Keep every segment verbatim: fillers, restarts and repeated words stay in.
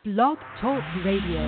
Blog Talk Radio.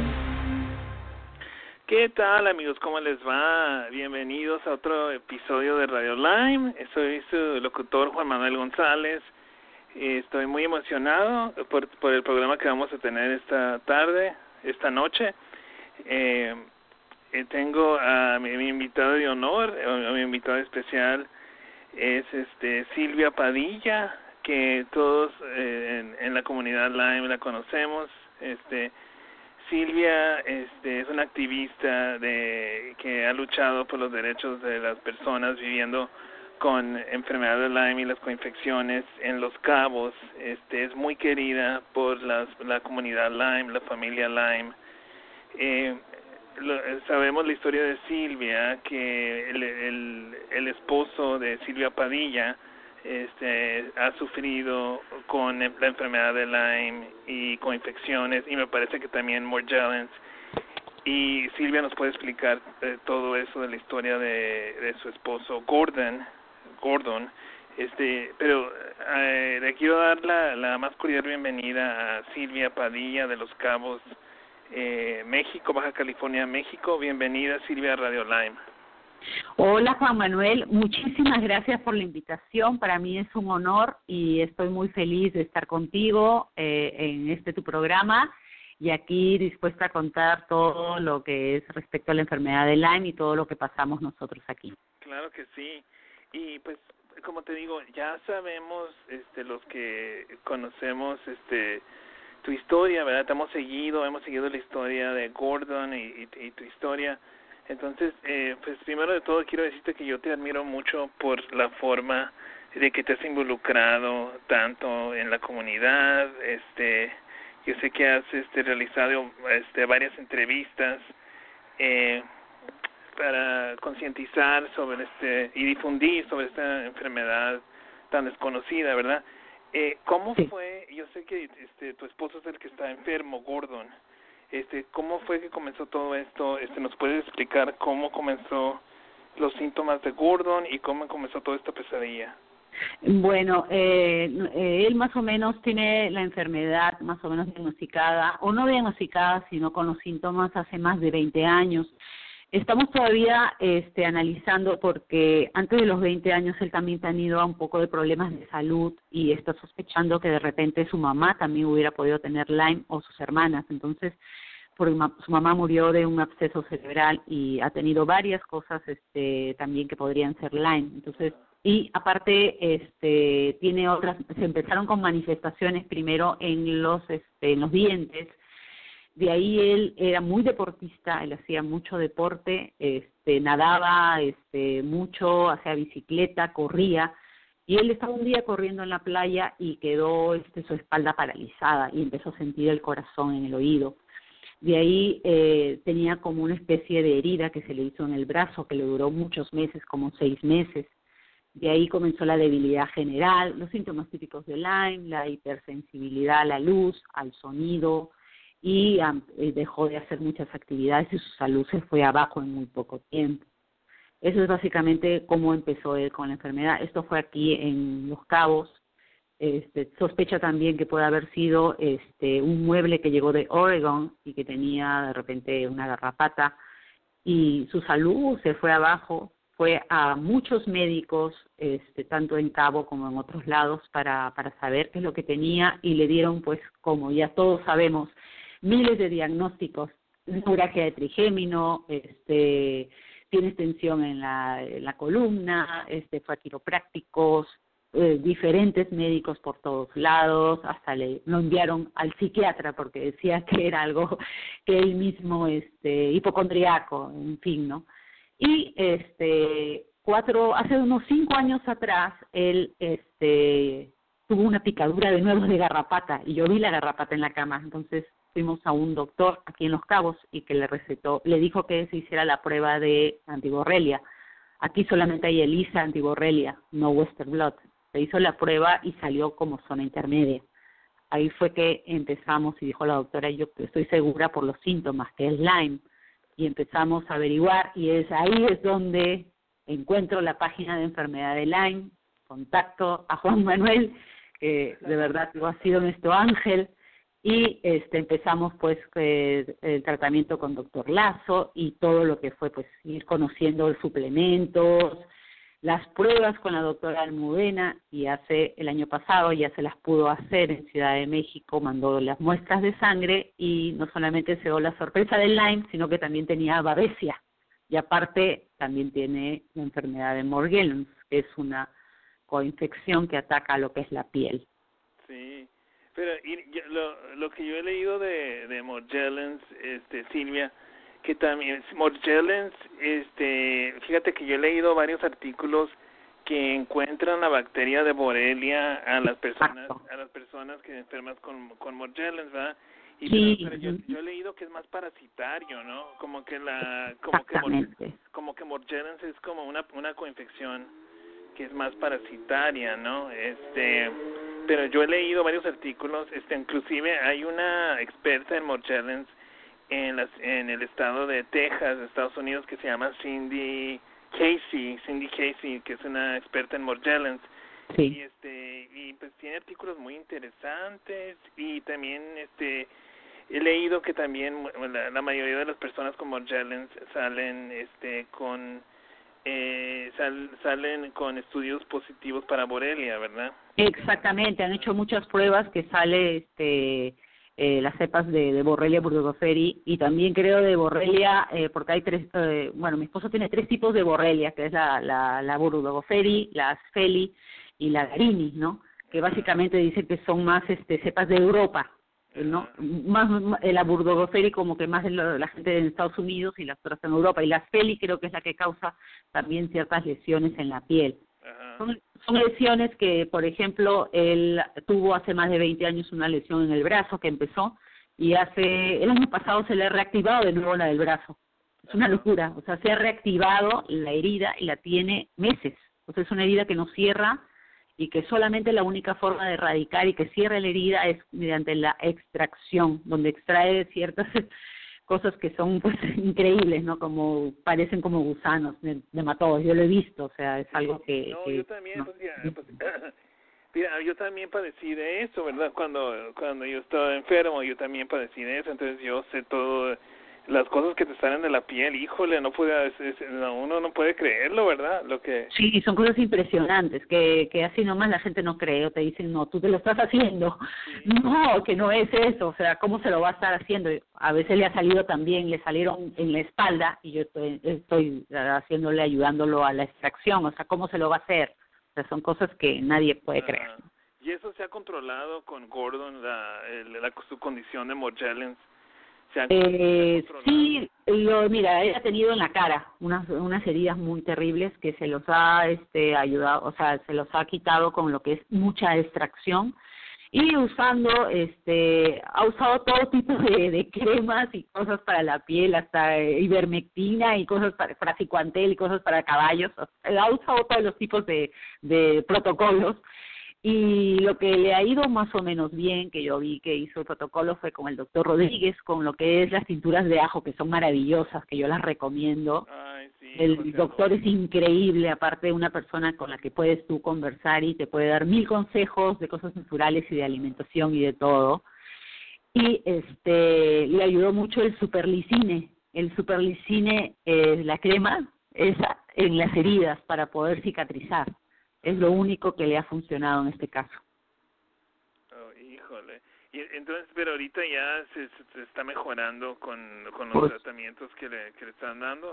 ¿Qué tal, amigos? ¿Cómo les va? Bienvenidos a otro episodio de Radio Lyme. Soy su locutor Juan Manuel González. Estoy muy emocionado por, por el programa que vamos a tener esta tarde, esta noche. Eh, eh, tengo a mi, mi invitado de honor, a mi invitado especial es este Silvia Padilla, que todos eh, en, en la comunidad Lyme la conocemos. Este Silvia este, es una activista de que ha luchado por los derechos de las personas viviendo con enfermedad de Lyme y las coinfecciones en Los Cabos. Este, es muy querida por las, la comunidad Lyme, la familia Lyme. Eh, lo, sabemos la historia de Silvia, que el, el, el esposo de Silvia Padilla este, ha sufrido con la enfermedad de Lyme y con infecciones, y me parece que también Morgellons. Y Silvia nos puede explicar eh, todo eso de la historia de, de su esposo Gordon, Gordon. Este, pero eh, le quiero dar la, la más cordial bienvenida a Silvia Padilla de Los Cabos, eh, México, Baja California, México. Bienvenida, Silvia, a Radio Lyme. Hola, Juan Manuel, muchísimas gracias por la invitación. Para mí es un honor y estoy muy feliz de estar contigo eh, en este tu programa y aquí dispuesta a contar todo lo que es respecto a la enfermedad de Lyme y todo lo que pasamos nosotros aquí. Claro que sí. Y pues, como te digo, ya sabemos este, los que conocemos este tu historia, ¿verdad? Te hemos seguido, hemos seguido la historia de Gordon y, y, y tu historia. Entonces, eh, pues primero de todo quiero decirte que yo te admiro mucho por la forma de que te has involucrado tanto en la comunidad. Este, yo sé que has este, realizado este, varias entrevistas eh, para concientizar sobre este y difundir sobre esta enfermedad tan desconocida, ¿verdad? Eh, ¿Cómo Sí. fue? Yo sé que este, tu esposo es el que está enfermo, Gordon. Este, ¿cómo fue que comenzó todo esto? Este, ¿nos puedes explicar cómo comenzó los síntomas de Gordon y cómo comenzó toda esta pesadilla? Bueno, eh, eh, él más o menos tiene la enfermedad más o menos diagnosticada, o no diagnosticada, sino con los síntomas hace más de veinte años. Estamos todavía este, analizando porque antes de los veinte años él también ha tenido un poco de problemas de salud y está sospechando que de repente su mamá también hubiera podido tener Lyme o sus hermanas. Entonces, porque su mamá murió de un absceso cerebral y ha tenido varias cosas este, también que podrían ser Lyme. Entonces, y aparte este, tiene otras, se empezaron con manifestaciones primero en los, este, en los dientes. De ahí él era muy deportista, él hacía mucho deporte, este, nadaba este, mucho, hacía bicicleta, corría, y él estaba un día corriendo en la playa y quedó este, su espalda paralizada y empezó a sentir el corazón en el oído. De ahí eh, tenía como una especie de herida que se le hizo en el brazo, que le duró muchos meses, como seis meses. De ahí comenzó la debilidad general, los síntomas típicos de Lyme, la hipersensibilidad a la luz, al sonido, y um, dejó de hacer muchas actividades y su salud se fue abajo en muy poco tiempo. Eso es básicamente cómo empezó él con la enfermedad. Esto fue aquí en Los Cabos. Este, sospecha también que puede haber sido este, un mueble que llegó de Oregon y que tenía de repente una garrapata y su salud se fue abajo. Fue a muchos médicos, este, tanto en Cabo como en otros lados, para, para saber qué es lo que tenía y le dieron, pues, como ya todos sabemos, miles de diagnósticos, neuralgia de trigémino, este, tiene tensión en la, en la columna, este, fue a quiroprácticos, eh, diferentes médicos por todos lados, hasta le lo enviaron al psiquiatra porque decía que era algo que él mismo, este, hipocondriaco, en fin, ¿no? Y este, cuatro, hace unos cinco años atrás, él, este, tuvo una picadura de nuevo de garrapata y yo vi la garrapata en la cama, entonces fuimos a un doctor aquí en Los Cabos y que le recetó, le dijo que se hiciera la prueba de antiborrelia. Aquí solamente hay ELISA antiborrelia, no Western blot. Se hizo la prueba y salió como zona intermedia. Ahí fue que empezamos y dijo la doctora, yo estoy segura por los síntomas que es Lyme, y empezamos a averiguar y es ahí es donde encuentro la página de enfermedad de Lyme, contacto a Juan Manuel, que de verdad ha sido nuestro ángel, y este empezamos pues eh, el tratamiento con doctor Lazo y todo lo que fue pues ir conociendo los suplementos, las pruebas con la doctora Almudena, y hace el año pasado ya se las pudo hacer en Ciudad de México, mandó las muestras de sangre y no solamente se dio la sorpresa del Lyme, sino que también tenía babesia y aparte también tiene la enfermedad de Morgellons, que es una coinfección que ataca lo que es la piel. Sí, pero y, yo, lo, lo que yo he leído de, de Morgellons, este, Silvia, que también Morgellons, este, fíjate que yo he leído varios artículos que encuentran la bacteria de Borrelia a las personas, Exacto. a las personas que enfermas con con Morgellons, ¿verdad? Y Sí. pero, pero yo, yo he leído que es más parasitario, ¿no? Como que la, como que Exactamente. como que Morgellons es como una una coinfección que es más parasitaria, ¿no? Este, pero yo he leído varios artículos, este, inclusive hay una experta en Morgellons en las en el estado de Texas, Estados Unidos, que se llama Cindy Casey, Cindy Casey, que es una experta en Morgellons. Sí. Y este y pues tiene artículos muy interesantes y también este he leído que también la, la mayoría de las personas con Morgellons salen este con eh, sal, salen con estudios positivos para Borrelia, ¿verdad? Exactamente, han hecho muchas pruebas que sale este eh, las cepas de, de Borrelia burgdorferi y también creo de Borrelia, eh, porque hay tres, eh, bueno, mi esposo tiene tres tipos de Borrelia, que es la, la, la burgdorferi, la asfeli y la garini, ¿no? Que básicamente dicen que son más este cepas de Europa, ¿no? Más, más la burgdorferi como que más de la, la gente de Estados Unidos y las otras en Europa, y la asfeli creo que es la que causa también ciertas lesiones en la piel. Son, son lesiones que, por ejemplo, él tuvo hace más de veinte años una lesión en el brazo que empezó y hace el año pasado se le ha reactivado de nuevo la del brazo. Es una locura, o sea, se ha reactivado la herida y la tiene meses. O sea, es una herida que no cierra y que solamente la única forma de erradicar y que cierre la herida es mediante la extracción, donde extrae ciertas cosas que son pues increíbles, ¿no? Como parecen como gusanos, nematodos, yo lo he visto, o sea, es algo que... No, que, yo también, no. pues, ya, pues, mira, yo también padecí de eso, ¿verdad? Cuando cuando yo estaba enfermo, yo también padecí de eso, entonces yo sé todo, las cosas que te salen de la piel, híjole, no puede, es, es, no, uno no puede creerlo, ¿verdad? Lo que... Sí, son cosas impresionantes, que, que así nomás la gente no cree, o te dicen, no, tú te lo estás haciendo. Sí. No, que no es eso, o sea, ¿cómo se lo va a estar haciendo? A veces le ha salido también, le salieron en la espalda, y yo estoy, estoy haciéndole, ayudándolo a la extracción, o sea, ¿cómo se lo va a hacer? O sea, son cosas que nadie puede creer. Ah, ¿y eso se ha controlado con Gordon, la, el, la su condición de Morgellons? ¿Se ha, eh, se ha sí, lo, mira, él ha tenido en la cara unas unas heridas muy terribles que se los ha este ayudado, o sea, se los ha quitado con lo que es mucha extracción y usando, este, ha usado todo tipo de, de cremas y cosas para la piel, hasta eh, ivermectina y cosas para frazicuantel y cosas para caballos, o sea, ha usado todos los tipos de, de protocolos. Y lo que le ha ido más o menos bien, que yo vi que hizo el protocolo, fue con el doctor Rodríguez, con lo que es las tinturas de ajo, que son maravillosas, que yo las recomiendo. Ay, sí, el doctor es increíble, aparte de una persona con la que puedes tú conversar y te puede dar mil consejos de cosas naturales y de alimentación y de todo. Y este le ayudó mucho el superlicine. El superlicine, eh, la crema, esa en las heridas para poder cicatrizar. Es lo único que le ha funcionado en este caso. Oh, híjole. Y entonces, pero ahorita ya se, se está mejorando con, con los pues, tratamientos que le, que le están dando.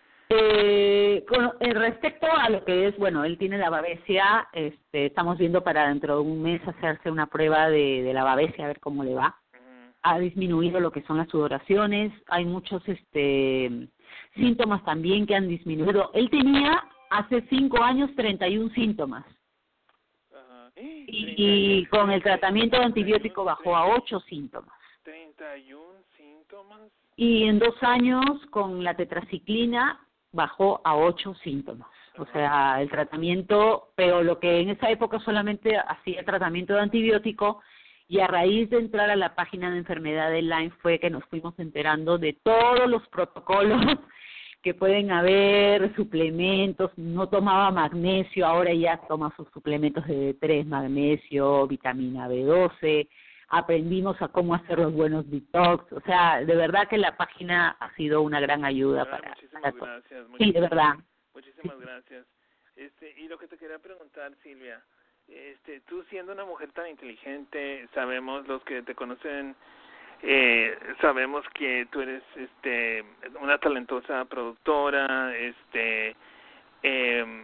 Eh, con eh, respecto a lo que es, bueno, él tiene la babesia, este, estamos viendo para dentro de un mes hacerse una prueba de, de la babesia, a ver cómo le va. Uh-huh. Ha disminuido lo que son las sudoraciones, hay muchos este síntomas también que han disminuido. Él tenía hace cinco años treinta y un síntomas. Uh-huh. Y, y con el tratamiento de antibiótico bajó a ocho síntomas. ¿treinta y un síntomas? Y en dos años con la tetraciclina bajó a ocho síntomas. O sea, el tratamiento, pero lo que en esa época solamente hacía tratamiento de antibiótico, y a raíz de entrar a la página de enfermedad de Lyme fue que nos fuimos enterando de todos los protocolos que pueden haber, suplementos. No tomaba magnesio, ahora ya toma sus suplementos de D tres, magnesio, vitamina B doce, aprendimos a cómo hacer los buenos detox. O sea, de verdad que la página ha sido una gran ayuda ah, para, muchísimas para todos. gracias. Sí, de verdad. Muchísimas gracias. Este, y lo que te quería preguntar, Silvia, este, tú siendo una mujer tan inteligente, sabemos los que te conocen, eh, sabemos que tú eres, este, una talentosa productora, este, eh,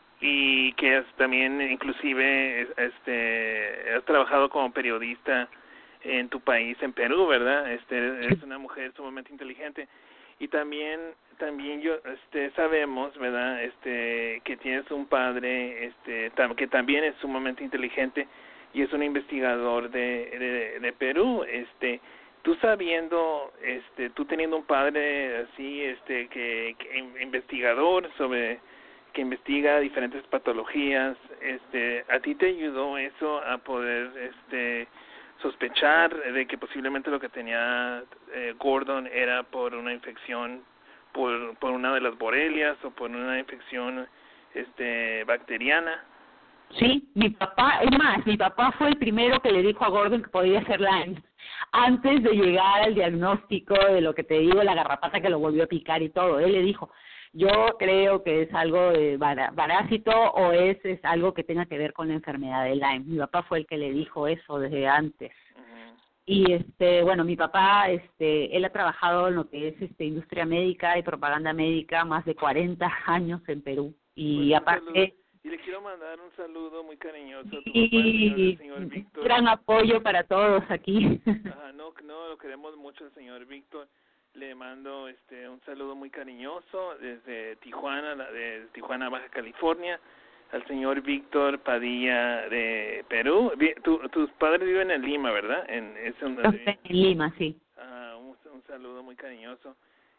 y que has también, inclusive, este, has trabajado como periodista en tu país, en Perú, ¿verdad? Este, eres una mujer sumamente inteligente. Y también también yo este sabemos, ¿verdad? Este que tienes un padre este tam, que también es sumamente inteligente y es un investigador de, de de Perú, este tú sabiendo este tú teniendo un padre así este que, que investigador sobre que investiga diferentes patologías, este a ti te ayudó eso a poder este sospechar de que posiblemente lo que tenía eh, Gordon era por una infección por por una de las borrelias o por una infección este bacteriana. Sí, mi papá, es más, mi papá fue el primero que le dijo a Gordon que podía ser Lyme, antes de llegar al diagnóstico de lo que te digo, la garrapata que lo volvió a picar y todo. Él le dijo, yo creo que es algo de parásito o es, es algo que tenga que ver con la enfermedad de Lyme. Mi papá fue el que le dijo eso desde antes. Uh-huh. Y este, bueno, mi papá, este, él ha trabajado en lo que es este industria médica y propaganda médica más de cuarenta años en Perú. Y pues aparte... Y le quiero mandar un saludo muy cariñoso a tu y papá, el señor, el señor Víctor. Gran apoyo para todos aquí. Ajá, no, no, lo queremos mucho el señor Víctor. Le mando este un saludo muy cariñoso desde Tijuana, de Tijuana, Baja California, al señor Víctor Padilla de Perú. Tu, tus padres viven en Lima, ¿verdad? En, es un, en Lima, sí. Ah, un, un saludo muy cariñoso.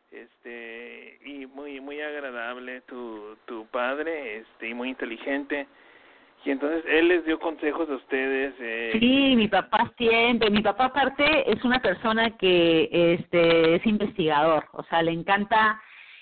Este y muy muy agradable tu tu padre, este y muy inteligente. Y entonces él les dio consejos a ustedes. Eh. Sí, mi papá siempre. Mi papá aparte es una persona que este es investigador, o sea, le encanta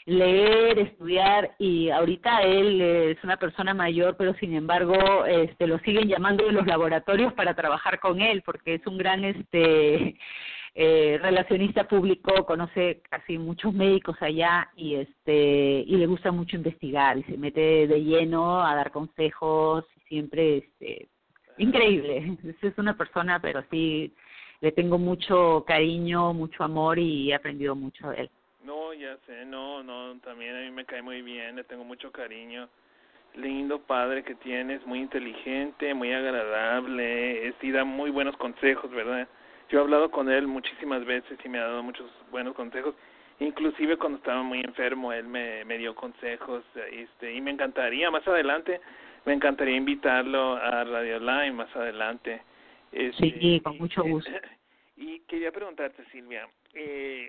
leer, estudiar, y ahorita él es una persona mayor, pero sin embargo este lo siguen llamando de los laboratorios para trabajar con él, porque es un gran este eh, relacionista público, conoce casi muchos médicos allá y este y le gusta mucho investigar y se mete de lleno a dar consejos y siempre este increíble. Es una persona, pero sí le tengo mucho cariño, mucho amor y he aprendido mucho de él. No, ya sé, no, no, también a mí me cae muy bien, le tengo mucho cariño. Lindo padre que tienes, muy inteligente, muy agradable, sí da muy buenos consejos, ¿verdad? Yo he hablado con él muchísimas veces y me ha dado muchos buenos consejos. Inclusive cuando estaba muy enfermo, él me, me dio consejos, este, y me encantaría, más adelante, me encantaría invitarlo a Radio Lyme más adelante. Este, sí, con mucho gusto. Y quería preguntarte, Silvia, eh,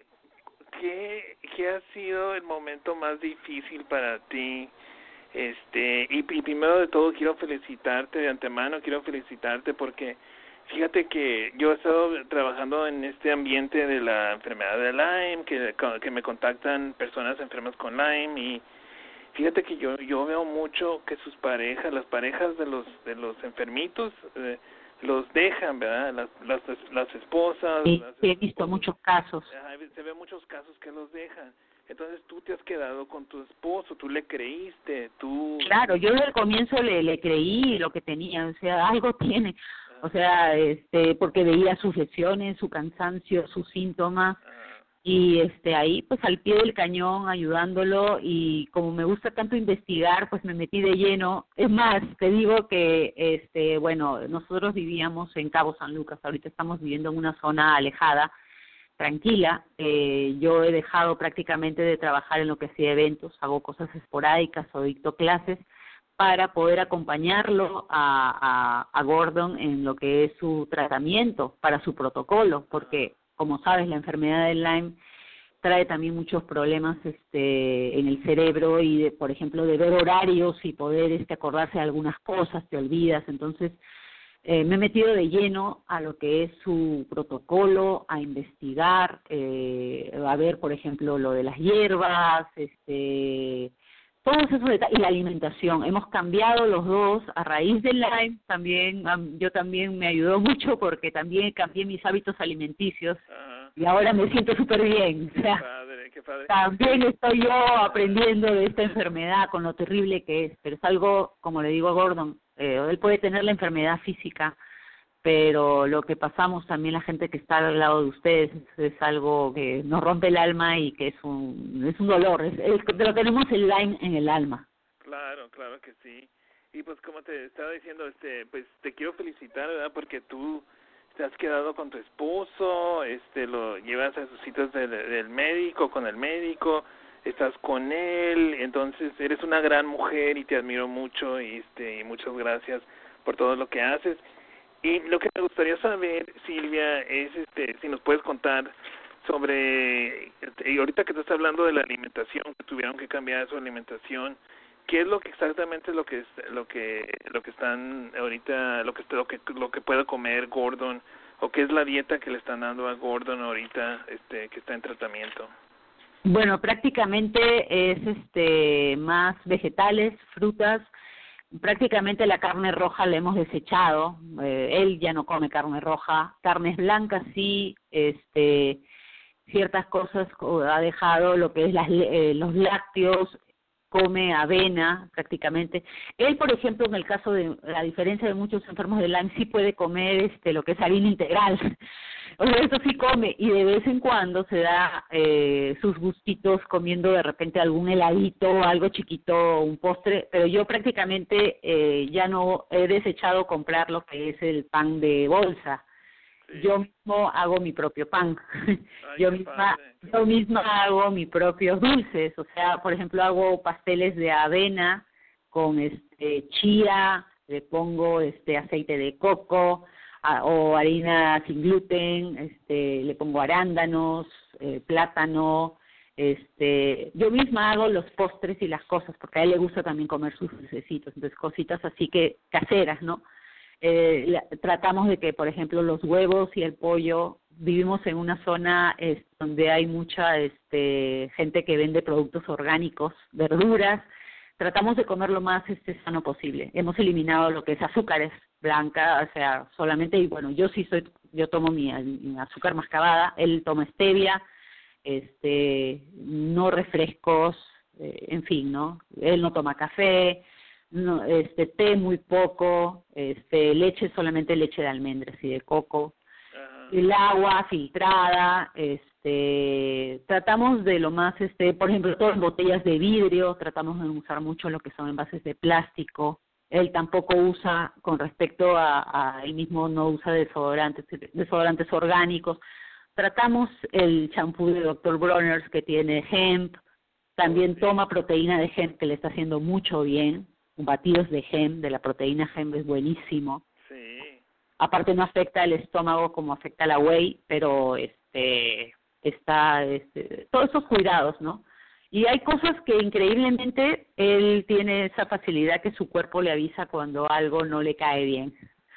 ¿qué, ¿qué ha sido el momento más difícil para ti? Este, y, y primero de todo quiero felicitarte de antemano, quiero felicitarte porque fíjate que yo he estado trabajando en este ambiente de la enfermedad de Lyme, que, que me contactan personas enfermas con Lyme, y fíjate que yo yo veo mucho que sus parejas, las parejas de los de los enfermitos, eh, los dejan, ¿verdad? Las las, las esposas. Sí, las, he visto muchos casos. Se ven muchos casos que los dejan. Entonces tú te has quedado con tu esposo, tú le creíste, tú... Claro, yo desde el comienzo le, le creí lo que tenía, o sea, algo tiene, o sea, este, porque veía sus lesiones, su cansancio, sus síntomas, y este ahí pues al pie del cañón ayudándolo, y como me gusta tanto investigar, pues me metí de lleno. Es más, te digo que este bueno, nosotros vivíamos en Cabo San Lucas, ahorita estamos viviendo en una zona alejada, tranquila. Eh, yo he dejado prácticamente de trabajar en lo que hacía eventos, hago cosas esporádicas o dicto clases para poder acompañarlo a, a, a Gordon en lo que es su tratamiento, para su protocolo, porque como sabes la enfermedad del Lyme trae también muchos problemas este en el cerebro y de, por ejemplo, de ver horarios y poder este acordarse de algunas cosas, te olvidas. Entonces Eh, me he metido de lleno a lo que es su protocolo, a investigar, eh, a ver, por ejemplo, lo de las hierbas, este, todos esos detalles, y la alimentación, hemos cambiado los dos a raíz del Lyme, también, yo también me ayudó mucho porque también cambié mis hábitos alimenticios. Ajá. Y ahora me siento súper bien, o sea, qué padre, qué padre. También estoy yo aprendiendo de esta enfermedad, con lo terrible que es, pero es algo, como le digo a Gordon, eh, él puede tener la enfermedad física, pero lo que pasamos también la gente que está al lado de ustedes es, es algo que nos rompe el alma y que es un es un dolor, es, es, pero tenemos el Lyme en el alma. Claro, claro que sí. Y pues como te estaba diciendo, este, pues te quiero felicitar, ¿verdad? Porque tú te has quedado con tu esposo, este, lo llevas a sus citas del, del médico, con el médico, estás con él, entonces eres una gran mujer y te admiro mucho y este, y muchas gracias por todo lo que haces. Y lo que me gustaría saber, Silvia, es este, si nos puedes contar sobre, y ahorita que estás hablando de la alimentación, que tuvieron que cambiar su alimentación, ¿qué es lo que exactamente es lo que lo que lo que están ahorita, lo que lo que lo que puede comer Gordon, o qué es la dieta que le están dando a Gordon ahorita, este, que está en tratamiento? Bueno, prácticamente es este más vegetales, frutas. Prácticamente la carne roja la hemos desechado, eh, él ya no come carne roja, carnes blancas sí, este, ciertas cosas ha dejado, lo que es las, eh, los lácteos, come avena prácticamente. Él, por ejemplo, en el caso de la diferencia de muchos enfermos de Lyme, sí puede comer este lo que es harina integral. O sea, eso sí come, y de vez en cuando se da eh, sus gustitos comiendo de repente algún heladito, algo chiquito, un postre, pero yo prácticamente eh, ya no he desechado comprar lo que es el pan de bolsa. Sí. Yo mismo hago mi propio pan. Ay, yo misma padre. yo misma hago mis propios dulces, o sea, por ejemplo, hago pasteles de avena con este chía, le pongo este aceite de coco, o harina sin gluten, este, le pongo arándanos, eh, plátano, este, yo misma hago los postres y las cosas, porque a él le gusta también comer sus dulcecitos, entonces cositas así que caseras, ¿no? Eh, la, tratamos de que, por ejemplo, los huevos y el pollo, vivimos en una zona es, donde hay mucha este, gente que vende productos orgánicos, verduras, tratamos de comer lo más este, sano posible. Hemos eliminado lo que es azúcares blanca, o sea, solamente, y bueno, yo sí soy, yo tomo mi, mi azúcar mascabada, él toma stevia, este, no refrescos, eh, en fin, ¿no? Él no toma café, no, este, té muy poco, este, leche solamente leche de almendras y de coco, uh-huh. El agua filtrada, este, tratamos de lo más, este, por ejemplo, todo en botellas de vidrio, tratamos de usar mucho lo que son envases de plástico. Él tampoco usa, con respecto a, a él mismo, no usa desodorantes, desodorantes orgánicos. Tratamos el champú de doctor Bronner's que tiene hemp, también toma proteína de hemp que le está haciendo mucho bien, batidos de hemp, de la proteína hemp es buenísimo. Sí. Aparte no afecta el estómago como afecta la whey, pero este está este, todos esos cuidados, ¿no? Y hay cosas que increíblemente él tiene esa facilidad que su cuerpo le avisa cuando algo no le cae bien.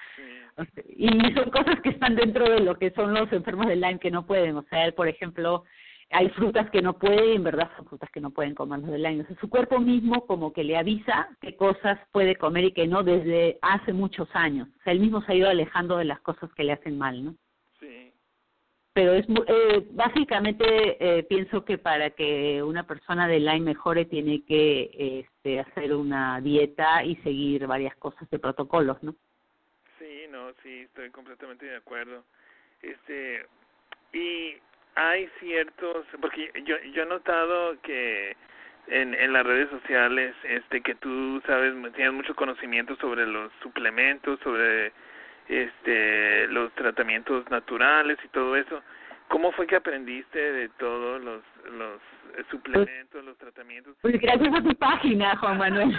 Sí. Y son cosas que están dentro de lo que son los enfermos de Lyme que no pueden. O sea, él, por ejemplo, hay frutas que no puede y en verdad son frutas que no pueden comer los de Lyme. O sea, su cuerpo mismo como que le avisa qué cosas puede comer y qué no desde hace muchos años. O sea, él mismo se ha ido alejando de las cosas que le hacen mal, ¿no? Sí. Pero es eh, básicamente eh, pienso que para que una persona de Lyme mejore tiene que este, hacer una dieta y seguir varias cosas de protocolos, ¿no? Sí, no, sí, estoy completamente de acuerdo. Este, y hay ciertos, porque yo yo he notado que en en las redes sociales, este, que tú sabes, tienes mucho conocimiento sobre los suplementos, sobre este los tratamientos naturales y todo eso. ¿Cómo fue que aprendiste de todos los los suplementos, pues, los tratamientos? Pues gracias a tu página, Juan Manuel.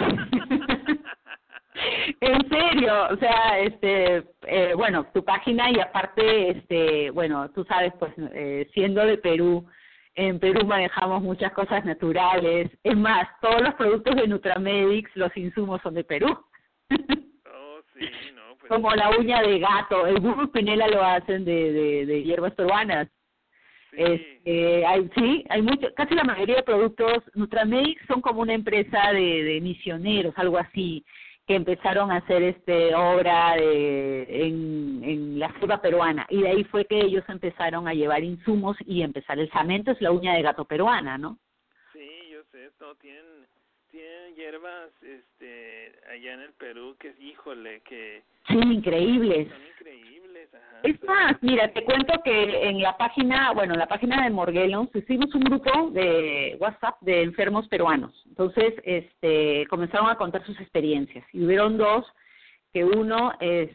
En serio, o sea, este, eh, bueno, tu página y aparte, este, bueno, tú sabes, pues, eh, siendo de Perú, en Perú manejamos muchas cosas naturales. Es más, todos los productos de Nutramedix, los insumos son de Perú. Oh, sí, no, pues, como la uña de gato, el burro y pinela lo hacen de, de, de hierbas peruanas. Sí. Este, hay, sí, hay mucho, casi la mayoría de productos Nutramedic son como una empresa de, de misioneros, algo así, que empezaron a hacer este obra de, en, en la selva peruana, y de ahí fue que ellos empezaron a llevar insumos y empezar. El samento es la uña de gato peruana, ¿no? Sí, yo sé, no, tienen, tienen hierbas este, allá en el Perú que, híjole, que... Sí, increíbles. Son increíbles, ajá. Es más, mira, te cuento que en la página, bueno, en la página de Morguelos, hicimos un grupo de WhatsApp de enfermos peruanos. Entonces, este, comenzaron a contar sus experiencias. Y hubieron dos, que uno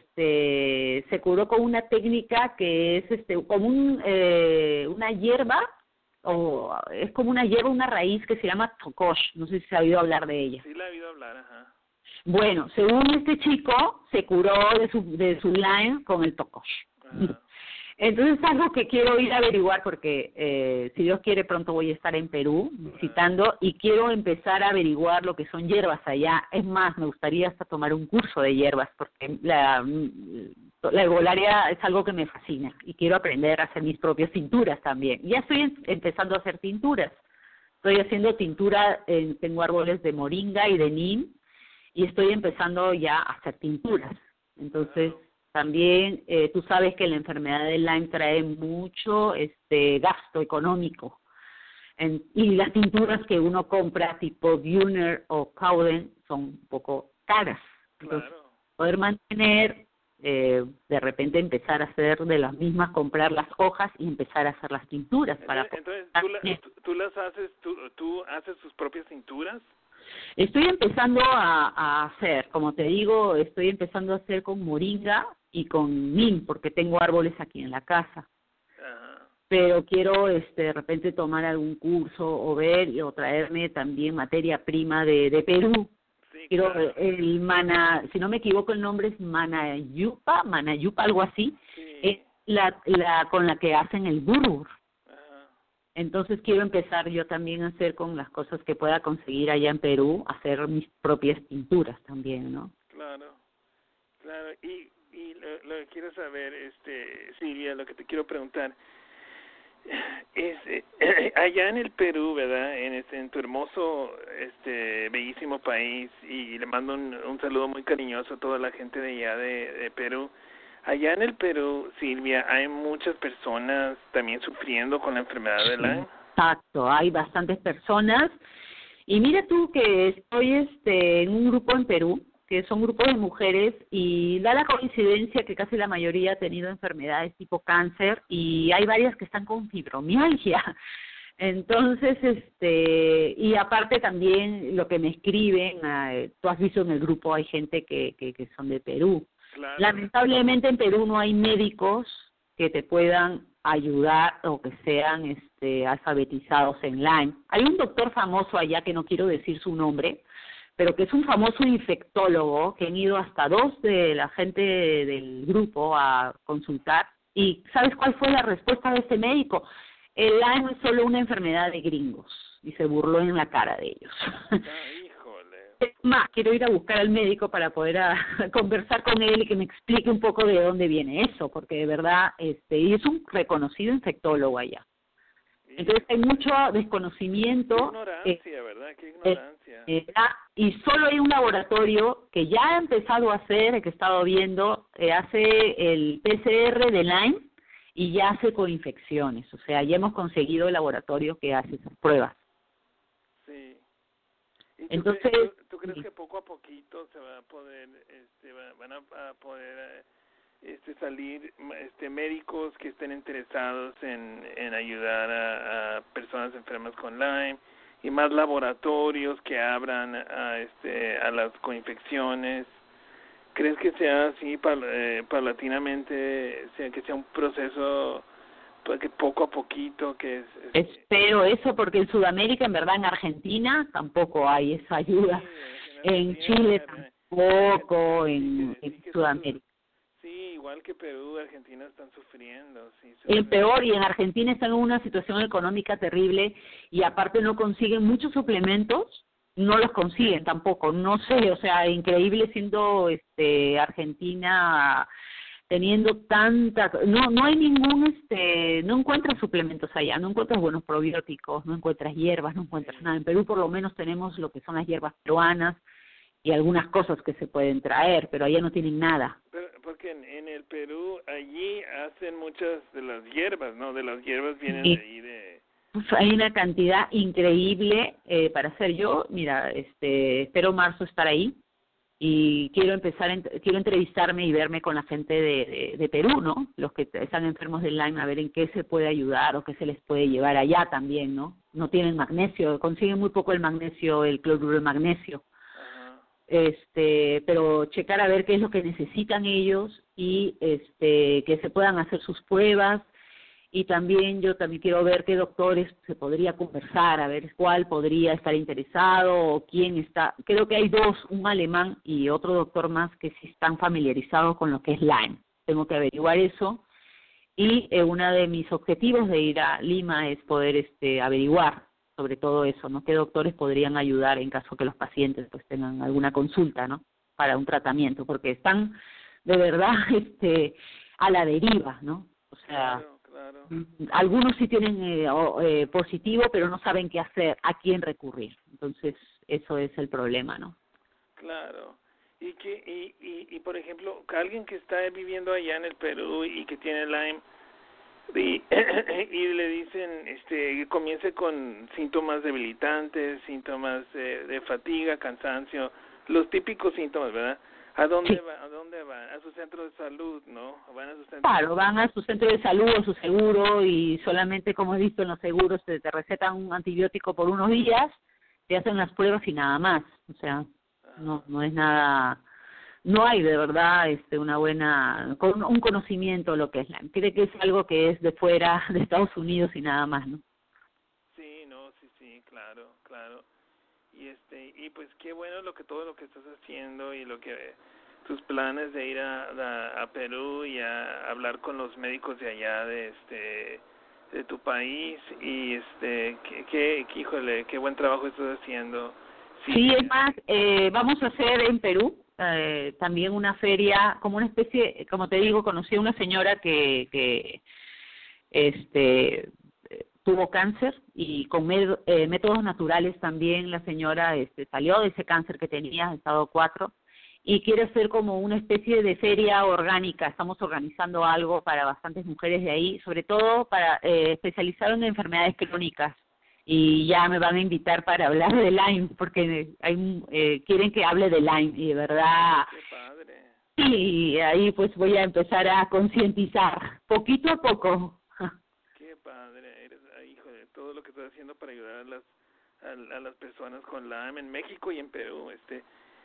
este, se curó con una técnica que es este, como un, eh, una hierba, o es como una hierba, una raíz que se llama tocosh. No sé si se ha oído hablar de ella. Sí, la he oído hablar, ajá. Bueno, según este chico, se curó de su de su Lyme con el tocosh. Ajá. Entonces es algo que quiero ir a averiguar porque, eh, si Dios quiere, pronto voy a estar en Perú visitando y quiero empezar a averiguar lo que son hierbas allá. Es más, me gustaría hasta tomar un curso de hierbas porque la, la herbolaria es algo que me fascina y quiero aprender a hacer mis propias tinturas también. Ya estoy en, empezando a hacer tinturas. Estoy haciendo tintura, eh, tengo árboles de moringa y de neem, y estoy empezando ya a hacer tinturas. Entonces, también eh, tú sabes que la enfermedad del Lyme trae mucho este gasto económico. En, y las tinturas que uno compra, tipo Gunner o Cowden, son un poco caras. Entonces, claro. Poder mantener, eh, de repente empezar a hacer de las mismas, comprar las hojas y empezar a hacer las tinturas. Entonces, para entonces ¿tú, la, tú, tú las haces, tú, tú haces tus propias tinturas? Estoy empezando a, a hacer, como te digo, estoy empezando a hacer con moringa y con neem, porque tengo árboles aquí en la casa. Ajá. Pero quiero este, de repente tomar algún curso o ver o traerme también materia prima de, de Perú. Sí, Quiero claro. el mana, si no me equivoco el nombre es manayupa, manayupa, algo así, Sí. es la, la con la que hacen el burur. Ajá. Entonces quiero empezar yo también a hacer con las cosas que pueda conseguir allá en Perú, hacer mis propias pinturas también, ¿no? Claro, claro. Y, y lo, lo que quiero saber, este, Silvia, lo que te quiero preguntar es, eh, allá en el Perú, ¿verdad? En este, en tu hermoso, este, bellísimo país, y le mando un, un saludo muy cariñoso a toda la gente de allá de, de Perú. Allá en el Perú, Silvia, hay muchas personas también sufriendo con la enfermedad de Lyme. Exacto, hay bastantes personas. Y mira tú que estoy este en un grupo en Perú, que son grupos de mujeres, y da la coincidencia que casi la mayoría ha tenido enfermedades tipo cáncer, y hay varias que están con fibromialgia. Entonces, este, y aparte también lo que me escriben, eh, tú has visto en el grupo, hay gente que, que, que son de Perú. Claro. Lamentablemente en Perú no hay médicos que te puedan ayudar o que sean este, alfabetizados en Lyme. Hay un doctor famoso allá, que no quiero decir su nombre, pero que es un famoso infectólogo, que han ido hasta dos de la gente del grupo a consultar. ¿Y sabes cuál fue la respuesta de este médico? El Lyme es solo una enfermedad de gringos, y se burló en la cara de ellos. Ah, híjole. Es más, quiero ir a buscar al médico para poder a, a conversar con él y que me explique un poco de dónde viene eso, porque de verdad, este, y es un reconocido infectólogo allá. Entonces hay mucho desconocimiento. Qué ignorancia, eh, ¿verdad? Qué ignorancia. Eh, eh, y solo hay un laboratorio que ya ha empezado a hacer, que he estado viendo, eh, hace el P C R de Lyme y ya hace coinfecciones. O sea, ya hemos conseguido el laboratorio que hace esas pruebas. Sí. ¿Y tú Entonces, crees, tú, tú crees sí. que poco a poquito se va a poder, este, va, van a, a poder eh, este, salir este, médicos que estén interesados en, en ayudar a, a personas enfermas con Lyme, y más laboratorios que abran a, este, a las coinfecciones? ¿Crees que sea así pal, eh, paulatinamente, sea, que sea un proceso pues, que poco a poquito, que es, es Espero eso, porque en Sudamérica, en verdad, en Argentina tampoco hay esa ayuda. Sí, en, en Chile tampoco, en, en Sudamérica. Sí, igual que Perú, Argentina están sufriendo. Sí, el peor, y en Argentina están en una situación económica terrible, y aparte no consiguen muchos suplementos, no los consiguen tampoco, no sé, o sea, increíble siendo este Argentina teniendo tanta, no no hay ningún, este, no encuentras suplementos allá, no encuentras buenos probióticos, no encuentras hierbas, no encuentras nada. En Perú por lo menos tenemos lo que son las hierbas peruanas y algunas cosas que se pueden traer, pero allá no tienen nada. Pero, porque en, en el Perú, allí hacen muchas de las hierbas, ¿no? De las hierbas vienen Y, de ahí de... pues, hay una cantidad increíble eh, para hacer. Yo, mira, este, espero marzo estar ahí y quiero empezar, en, quiero entrevistarme y verme con la gente de, de, de Perú, ¿no? Los que están enfermos de Lyme, a ver en qué se puede ayudar o qué se les puede llevar allá también, ¿no? No tienen magnesio, consiguen muy poco el magnesio, el cloruro de magnesio. Ajá. Este, pero checar a ver qué es lo que necesitan ellos y este que se puedan hacer sus pruebas. Y también yo también quiero ver qué doctores se podría conversar, a ver cuál podría estar interesado o quién está. Creo que hay dos, un alemán y otro doctor más que sí están familiarizados con lo que es Lyme. Tengo que averiguar eso. Y eh, uno de mis objetivos de ir a Lima es poder este averiguar sobre todo eso, ¿no? Qué doctores podrían ayudar en caso que los pacientes pues tengan alguna consulta, ¿no? Para un tratamiento, porque están de verdad este a la deriva, ¿no? O sea, claro, claro. algunos sí tienen eh, o, eh, positivo, pero no saben qué hacer, a quién recurrir. Entonces, eso es el problema, ¿no? Claro. Y que y, y, y por ejemplo, que alguien que está viviendo allá en el Perú y que tiene Lyme y, y le dicen este que comience con síntomas debilitantes, síntomas de, de fatiga, cansancio, los típicos síntomas, ¿verdad? ¿A dónde Sí. va, a dónde van? A su centro de salud, ¿no? Van a su centro Claro, de van a su centro de salud o su seguro y solamente, como he visto en los seguros, te, te recetan un antibiótico por unos días, te hacen las pruebas y nada más. O sea, no no es nada, no hay de verdad este una buena, con un conocimiento de lo que es Lyme. Cree que es algo que es de fuera, de Estados Unidos y nada más, ¿no? Sí, no, sí, sí, claro, claro. Y este y pues qué bueno lo que todo lo que estás haciendo y lo que tus planes de ir a, a, a Perú y a hablar con los médicos de allá de este de tu país y este que, que, que híjole, qué buen trabajo estás haciendo. Sí, Sí, es más, eh, vamos a hacer en Perú eh, también una feria, como una especie, como te digo, conocí a una señora que, que este tuvo cáncer y con med, eh, métodos naturales también la señora este, salió de ese cáncer que tenía, estado cuatro, y quiere hacer como una especie de feria orgánica. Estamos organizando algo para bastantes mujeres de ahí, sobre todo para eh, especializado en enfermedades crónicas. Y ya me van a invitar para hablar de Lyme, porque hay, eh, quieren que hable de Lyme, y de verdad, qué padre. y ahí pues voy a empezar a concientizar, poquito a poco. Qué padre, eres ah, hijo de todo lo que estás haciendo para ayudar a las a, a las personas con Lyme en México y en Perú, este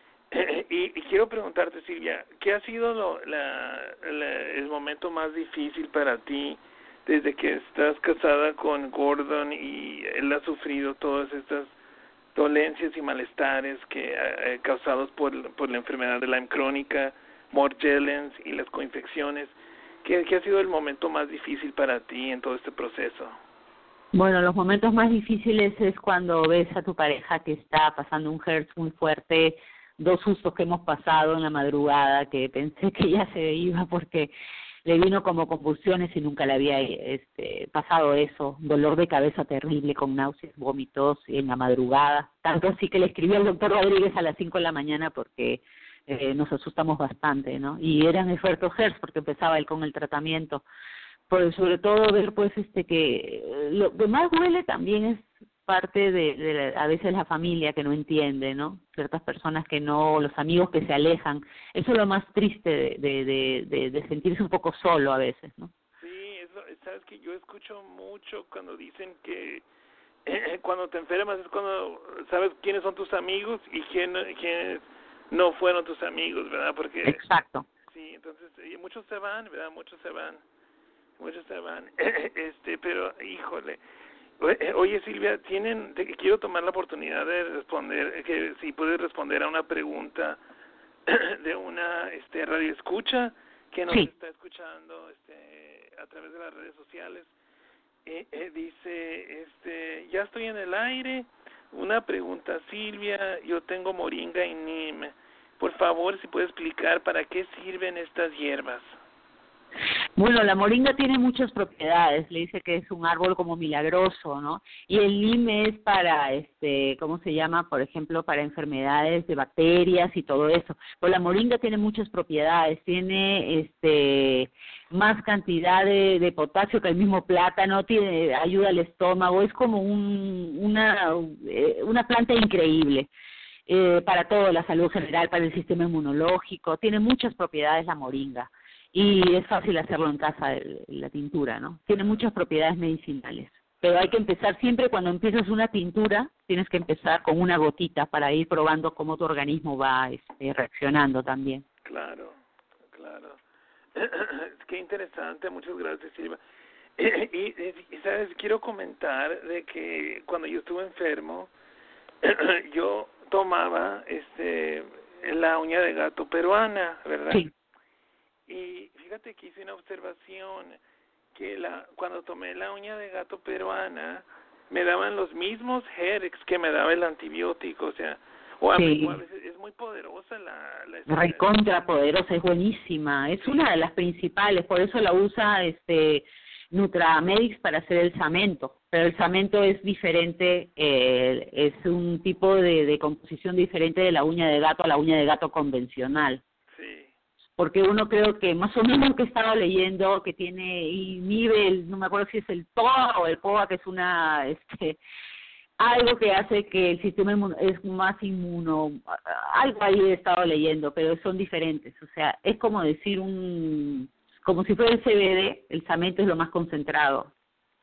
y, y quiero preguntarte, Silvia, ¿qué ha sido lo, la, la, el momento más difícil para ti desde que estás casada con Gordon y él ha sufrido todas estas dolencias y malestares que eh, causados por, por la enfermedad de Lyme crónica, Morgellons y las coinfecciones? ¿Qué, ¿Qué ha sido el momento más difícil para ti en todo este proceso? Bueno, los momentos más difíciles es cuando ves a tu pareja que está pasando un hertz muy fuerte, dos sustos que hemos pasado en la madrugada, que pensé que ya se iba porque le vino como convulsiones y nunca le había este, pasado eso, dolor de cabeza terrible con náuseas, vómitos en la madrugada, tanto así que le escribí al doctor Rodríguez a las cinco de la mañana porque eh, nos asustamos bastante, ¿no? Y eran esfuerzos hertz porque empezaba él con el tratamiento. Por sobre todo ver pues este que lo que más duele también es parte de, de a veces la familia que no entiende, ¿no? Ciertas personas que no, los amigos que se alejan, eso es lo más triste de de, de, de, de sentirse un poco solo a veces, ¿no? Sí, eso, sabes que yo escucho mucho cuando dicen que eh, cuando te enfermas es cuando sabes quiénes son tus amigos y quién, quiénes no fueron tus amigos, ¿verdad? Porque exacto. Sí, entonces y muchos se van, ¿verdad? Muchos se van. Muchos se van, este, pero híjole, oye Silvia, tienen, te, quiero tomar la oportunidad de responder, que si puedes responder a una pregunta de una, este, radio escucha que nos sí. está escuchando, este, a través de las redes sociales, eh, eh, dice, este, ya estoy en el aire, una pregunta Silvia, yo tengo moringa y neem, por favor si puede explicar para qué sirven estas hierbas. Bueno, la moringa tiene muchas propiedades. Le dice que es un árbol como milagroso, ¿no? Y el lime es para, este, ¿cómo se llama? Por ejemplo, para enfermedades de bacterias y todo eso. Pero la moringa tiene muchas propiedades. Tiene, este, más cantidad de, de potasio que el mismo plátano. Tiene, ayuda al estómago. Es como un, una, una planta increíble. Eh, para todo, la salud general, para el sistema inmunológico. Tiene muchas propiedades la moringa. Y es fácil hacerlo en casa, la tintura, ¿no? Tiene muchas propiedades medicinales. Pero hay que empezar siempre, cuando empiezas una tintura, tienes que empezar con una gotita para ir probando cómo tu organismo va este, reaccionando también. Claro, claro. Qué interesante, muchas gracias, Silvia. Y, y, y, ¿sabes? Quiero comentar de que cuando yo estuve enfermo, yo tomaba este la uña de gato peruana, ¿verdad? Sí. Y fíjate que hice una observación, que la cuando tomé la uña de gato peruana, me daban los mismos Herex que me daba el antibiótico, o sea, o a, sí. o a veces es muy poderosa la... la recontra poderosa, es buenísima, es sí. una de las principales, por eso la usa este Nutramedix para hacer el samento, pero el samento es diferente, eh, es un tipo de, de composición diferente de la uña de gato a la uña de gato convencional. Sí. Porque uno creo que más o menos que estaba leyendo que tiene inhibe el, no me acuerdo si es el T O A o el P O A, que es una este algo que hace que el sistema inmuno, es más inmuno, algo ahí he estado leyendo, pero son diferentes, o sea, es como decir un, como si fuera el C B D, el samento es lo más concentrado.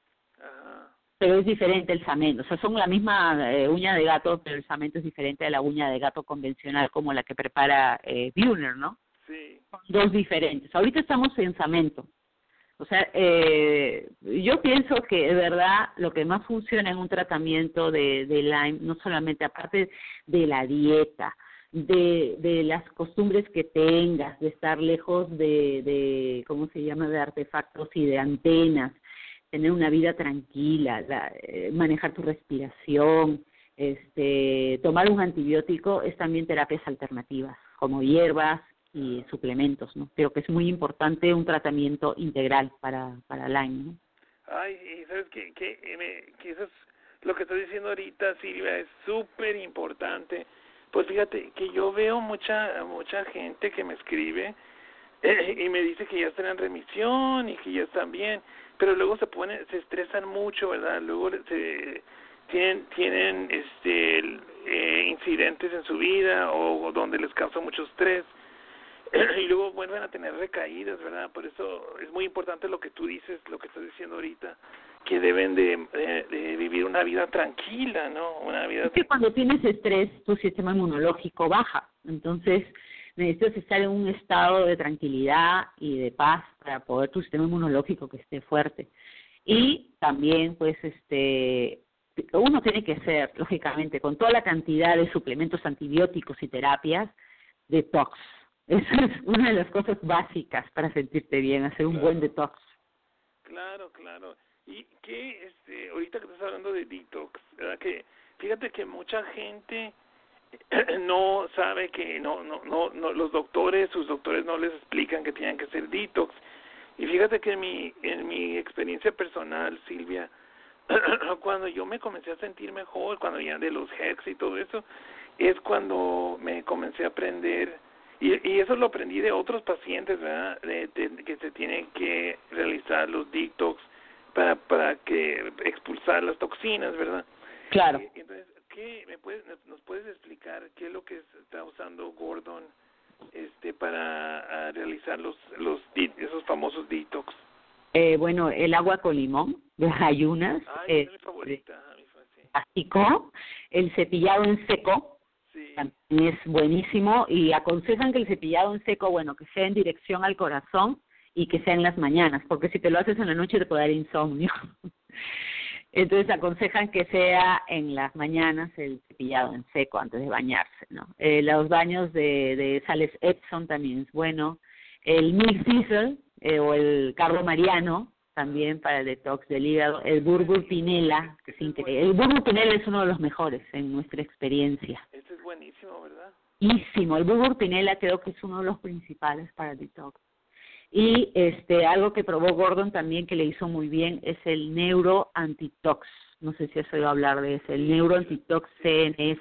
Ajá. Pero es diferente el samento, o sea, son la misma eh, uña de gato, pero el samento es diferente de la uña de gato convencional como la que prepara eh, Buhner, ¿no? Sí. Son dos diferentes. Ahorita estamos en samento. O sea, eh, yo pienso que de verdad lo que más funciona en un tratamiento de, de Lyme, no solamente aparte de la dieta, de, de las costumbres que tengas, de estar lejos de, de, ¿cómo se llama?, de artefactos y de antenas, tener una vida tranquila, la, eh, manejar tu respiración, este, tomar un antibiótico, es también terapias alternativas, como hierbas y suplementos, ¿no? Creo que es muy importante un tratamiento integral para para Lyme, ¿no? Ay, y sabes que que, me, que eso es lo que estoy diciendo ahorita, Silvia, es súper importante. Pues fíjate que yo veo mucha mucha gente que me escribe eh, y me dice que ya están en remisión y que ya están bien, pero luego se ponen, se estresan mucho, ¿verdad? Luego se tienen tienen este eh, incidentes en su vida o, o donde les causa mucho estrés. Y luego vuelven a tener recaídas, ¿verdad? Por eso es muy importante lo que tú dices, lo que estás diciendo ahorita, que deben de, de, de vivir una vida tranquila, ¿no? Una vida. Es que cuando tienes estrés, tu sistema inmunológico baja, entonces necesitas estar en un estado de tranquilidad y de paz para poder tu sistema inmunológico que esté fuerte. Y también, pues, este, uno tiene que ser, lógicamente, con toda la cantidad de suplementos antibióticos y terapias, detox. Esa es una de las cosas básicas para sentirte bien, hacer un claro. buen detox. Claro, claro. Y que este, ahorita que estás hablando de detox, ¿verdad? Que fíjate que mucha gente no sabe que no, no, no, no, los doctores, sus doctores no les explican que tienen que hacer detox. Y fíjate que en mi, en mi experiencia personal, Silvia, cuando yo me comencé a sentir mejor, cuando ya de los Hex y todo eso, es cuando me comencé a aprender. Y, y eso lo aprendí de otros pacientes, ¿verdad? De, de, que se tienen que realizar los detox para para que expulsar las toxinas, ¿verdad? Claro. Y, entonces, ¿qué me puedes nos puedes explicar qué es lo que está usando Gordon este para a realizar los los esos famosos detox? Eh, bueno, el agua con limón, de ayunas, Ay, eh, es mi favorita, mi favorita. básico, el cepillado en seco. Sí. También es buenísimo y aconsejan que el cepillado en seco, bueno, que sea en dirección al corazón y que sea en las mañanas, porque si te lo haces en la noche te puede dar insomnio. Entonces aconsejan que sea en las mañanas el cepillado en seco antes de bañarse, ¿no? Eh, los baños de, de sales Epsom también es bueno. El Milk Thistle eh, o el cardo mariano también para el detox del hígado. El burburpinela, que es increíble. El burburpinela es uno de los mejores en nuestra experiencia. Este es buenísimo, ¿verdad? Buenísimo. El burburpinela creo que es uno de los principales para el detox. Y este algo que probó Gordon también que le hizo muy bien es el Neuro Antitox. No sé si has oído hablar de ese, el Neuro Antitox C N S.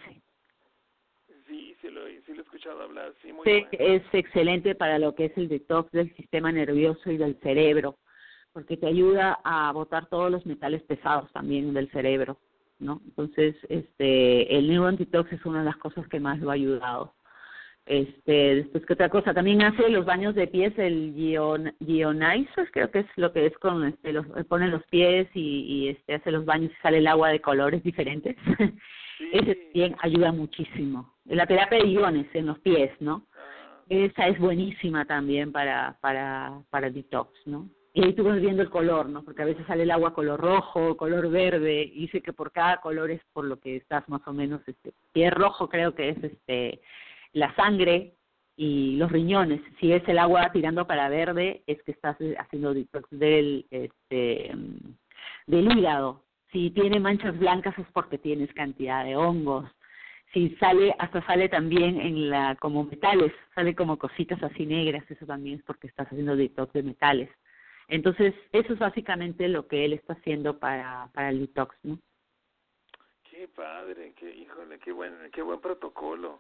Sí, sí lo, sí lo he escuchado hablar, sí, muy Sí, bueno. es excelente para lo que es el detox del sistema nervioso y del cerebro, porque te ayuda a botar todos los metales pesados también del cerebro, ¿no? Entonces, este, el Neuro Antitox es una de las cosas que más lo ha ayudado. Este, después, ¿qué otra cosa? También hace los baños de pies, el Gion, Gionizer, creo que es lo que es con, este, los, pone los pies y, y este, hace los baños y sale el agua de colores diferentes. Sí. Ese también ayuda muchísimo. La terapia de iones en los pies, ¿no? Ah. Esa es buenísima también para, para, para detox, ¿no? Y ahí tú vas viendo el color, ¿no? Porque a veces sale el agua color rojo, color verde, y dice que por cada color es por lo que estás más o menos, este, pie rojo creo que es este la sangre y los riñones. Si es el agua tirando para verde, es que estás haciendo detox del, este, del hígado. Si tiene manchas blancas es porque tienes cantidad de hongos. Si sale, hasta sale también en la como metales, sale como cositas así negras, eso también es porque estás haciendo detox de metales. Entonces, eso es básicamente lo que él está haciendo para, para el detox, ¿no? Qué padre, qué, híjole, qué buen, qué buen protocolo.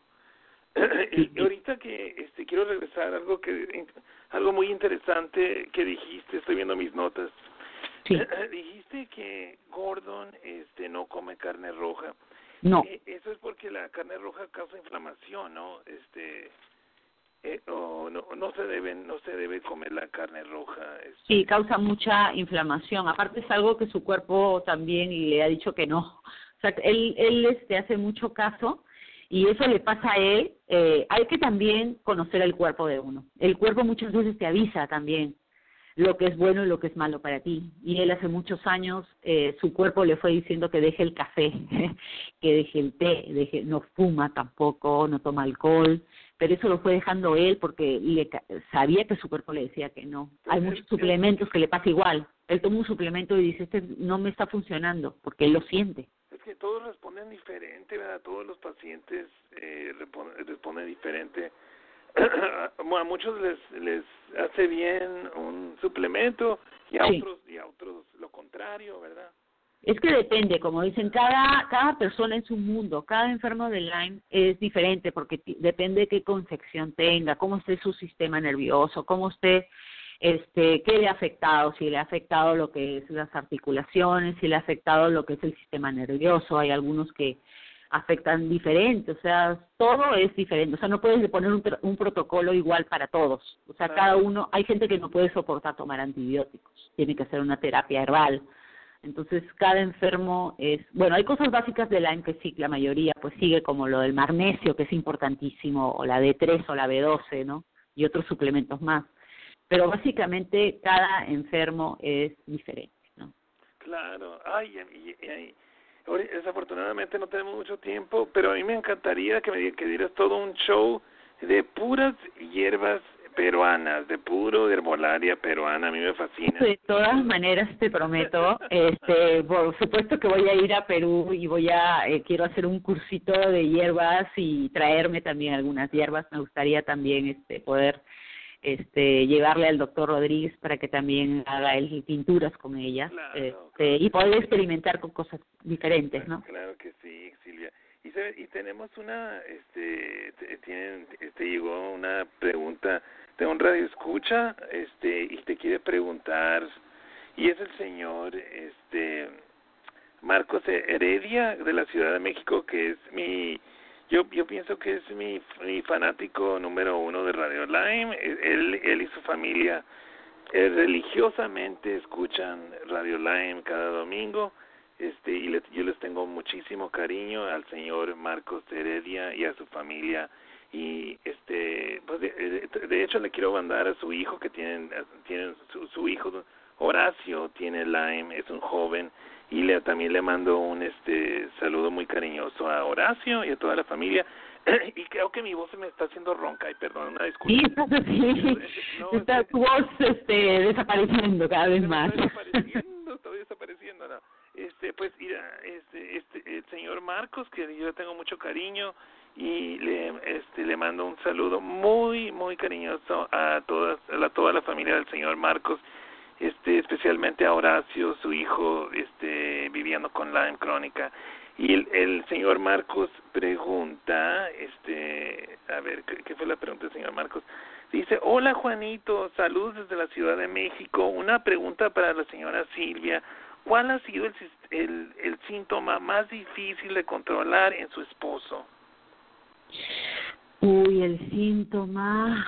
Y ahorita que este quiero regresar a algo que algo muy interesante que dijiste, estoy viendo mis notas. Sí. Dijiste que Gordon este no come carne roja. No. Eh, eso es porque la carne roja causa inflamación, ¿no? Este eh, o no no se debe no se debe comer la carne roja. Este. Sí, causa mucha inflamación. Aparte es algo que su cuerpo también le ha dicho que no. O sea, él él este hace mucho caso. Y eso le pasa a él. Eh, hay que también conocer el cuerpo de uno. El cuerpo muchas veces te avisa también lo que es bueno y lo que es malo para ti. Y él hace muchos años, eh, su cuerpo le fue diciendo que deje el café, que deje el té, deje, no fuma tampoco, no toma alcohol, pero eso lo fue dejando él porque le, sabía que su cuerpo le decía que no. Hay muchos suplementos que le pasa igual. Él toma un suplemento y dice, este no me está funcionando, porque él lo siente. Es que todos responden diferente, ¿verdad? Todos los pacientes eh, responden, responden diferente. A muchos les les hace bien un suplemento y a Sí. otros y a otros lo contrario, ¿verdad? Es que depende, como dicen, cada cada persona en su mundo, cada enfermo de Lyme es diferente porque t- depende de qué concepción tenga, cómo esté su sistema nervioso, cómo esté, este, qué le ha afectado, si le ha afectado lo que es las articulaciones, si le ha afectado lo que es el sistema nervioso. Hay algunos que afectan diferente, o sea, todo es diferente, o sea, no puedes poner un, un protocolo igual para todos, o sea, cada uno, hay gente que no puede soportar tomar antibióticos, tiene que hacer una terapia herbal. Entonces, cada enfermo es... Bueno, hay cosas básicas de Lyme que sí, la mayoría pues sigue, como lo del magnesio, que es importantísimo, o la D tres o la B doce, ¿no? Y otros suplementos más. Pero básicamente cada enfermo es diferente, ¿no? Claro. Ay, y, y, y, ahora, desafortunadamente no tenemos mucho tiempo, pero a mí me encantaría que me que dieras todo un show de puras hierbas peruanas, de puro de herbolaria peruana, a mí me fascina. De todas maneras te prometo, este, por supuesto que voy a ir a Perú y voy a, eh, quiero hacer un cursito de hierbas y traerme también algunas hierbas. Me gustaría también este poder este llevarle al doctor Rodríguez para que también haga él pinturas con ellas, Claro, este, claro. y poder experimentar con cosas diferentes, ¿no? Claro que sí, Silvia. Y, ¿sabe? Y tenemos una, este, t- tienen, este, llegó una pregunta de un radio escucha, este, y te quiere preguntar, y es el señor, este, Marcos Heredia de la Ciudad de México, que es mi, yo, yo pienso que es mi, mi fanático número uno de Radio Lyme. Él, él y su familia eh, religiosamente escuchan Radio Lyme cada domingo. Este, y les, yo les tengo muchísimo cariño al señor Marcos Heredia y a su familia, y este pues de, de hecho le quiero mandar a su hijo, que tienen tienen su, su hijo Horacio tiene Lyme, es un joven, y le también le mando un este saludo muy cariñoso a Horacio y a toda la familia. Y creo que mi voz se me está haciendo ronca, y perdón, una disculpa. Sí, estás así, no, está tu voz este, desapareciendo cada vez más. Estoy desapareciendo, estoy desapareciendo, no. Este, pues, mira, este, este, el señor Marcos, que yo le tengo mucho cariño, y le, este, le mando un saludo muy, muy cariñoso a todas, a toda la familia del señor Marcos, este, especialmente a Horacio, su hijo, este, viviendo con Lyme crónica. Y el, el señor Marcos pregunta, este, a ver, ¿qué, qué fue la pregunta del señor Marcos? Dice, hola Juanito, saludos desde la Ciudad de México, una pregunta para la señora Silvia. ¿Cuál ha sido el, el, el síntoma más difícil de controlar en su esposo? Uy, el síntoma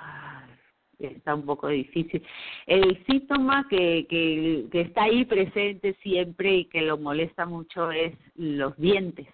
está un poco difícil. El síntoma que, que, que está ahí presente siempre y que lo molesta mucho es los dientes.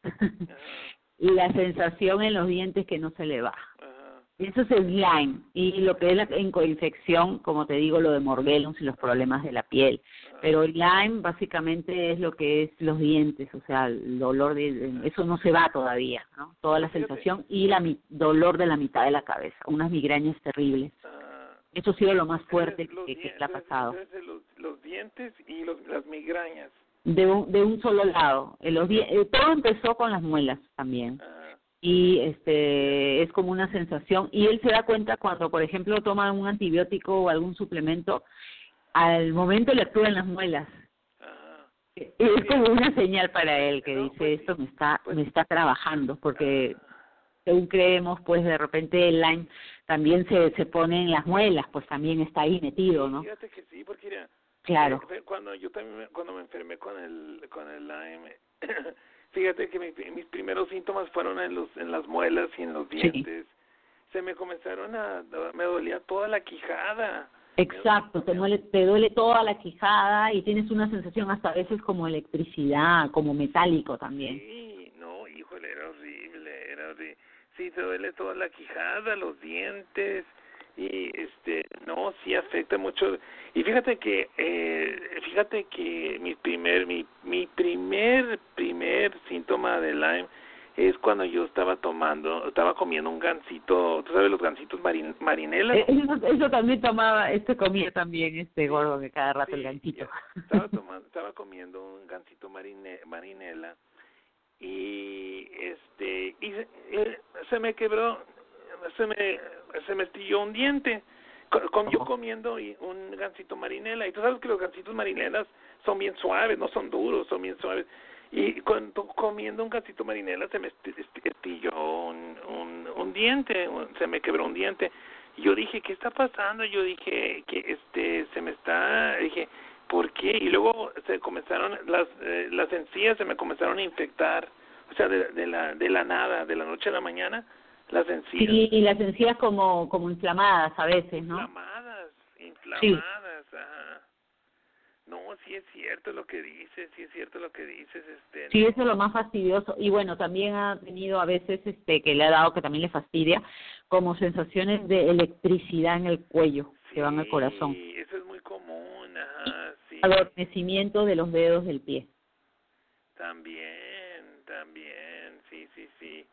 Y la sensación en los dientes que no se le va. Eso es el Lyme. Y lo que es la coinfección, como te digo, lo de Morgellons y los problemas de la piel. Pero el Lyme básicamente es lo que es los dientes, o sea, el dolor de eso no se va todavía, ¿no? Toda la sensación y la dolor de la mitad de la cabeza, unas migrañas terribles. Eso ha sido lo más fuerte que, que le ha pasado. Los, los dientes y los, las migrañas. De un, de un solo lado. Los di todo empezó con las muelas también. Y este es como una sensación, y él se da cuenta cuando, por ejemplo, toma un antibiótico o algún suplemento, al momento le actúan las muelas. Ajá. Es como una señal para él que no, dice, pues, esto me está pues, me está trabajando, porque ajá. según creemos, pues de repente el Lyme también se se pone en las muelas, pues también está ahí metido, ¿no? Fíjate que sí, porque mira, claro. Eh, cuando yo también cuando me enfermé con el con el Lyme, fíjate que mi, mis primeros síntomas fueron en los en las muelas y en los dientes. Sí. Se me comenzaron a me dolía toda la quijada. Exacto, te duele, te duele toda la quijada y tienes una sensación hasta a veces como electricidad, como metálico también. Sí, no, híjole, era horrible, era horrible. Sí, te duele toda la quijada, los dientes, y este, no, sí afecta mucho. Y fíjate que, eh, fíjate que mi primer, mi, mi primer, primer síntoma de Lyme es cuando yo estaba tomando, estaba comiendo un gansito, ¿tú sabes los gansitos marin, marinela? Eso, eso también tomaba, este comía también este gordo que cada rato sí, el gansito. Estaba tomando, estaba comiendo un gansito marine, marinela y este y se, eh, se me quebró, se me se me estilló un diente. Con, yo comiendo un gansito marinela, y tú sabes que los gansitos marinelas son bien suaves, no son duros, son bien suaves. Y cuando comiendo un gansito marinela se me estilló un, un, un diente, un, se me quebró un diente. Y yo dije, ¿qué está pasando? Yo dije, que este se me está, dije, ¿por qué? Y luego se comenzaron, las eh, las encías se me comenzaron a infectar, o sea, de, de la de la nada, de la noche a la mañana, las encías. Sí, y las encías como como inflamadas a veces, ¿no? Inflamadas, inflamadas, sí. Ajá. No, sí es cierto lo que dices, sí es cierto lo que dices, este. Sí, no. eso es lo más fastidioso. Y bueno, también ha tenido a veces, este, que le ha dado que también le fastidia, como sensaciones de electricidad en el cuello, sí, que van al corazón. Sí, eso es muy común, ajá, sí. Adormecimiento de los dedos del pie. También, también, sí, sí, sí.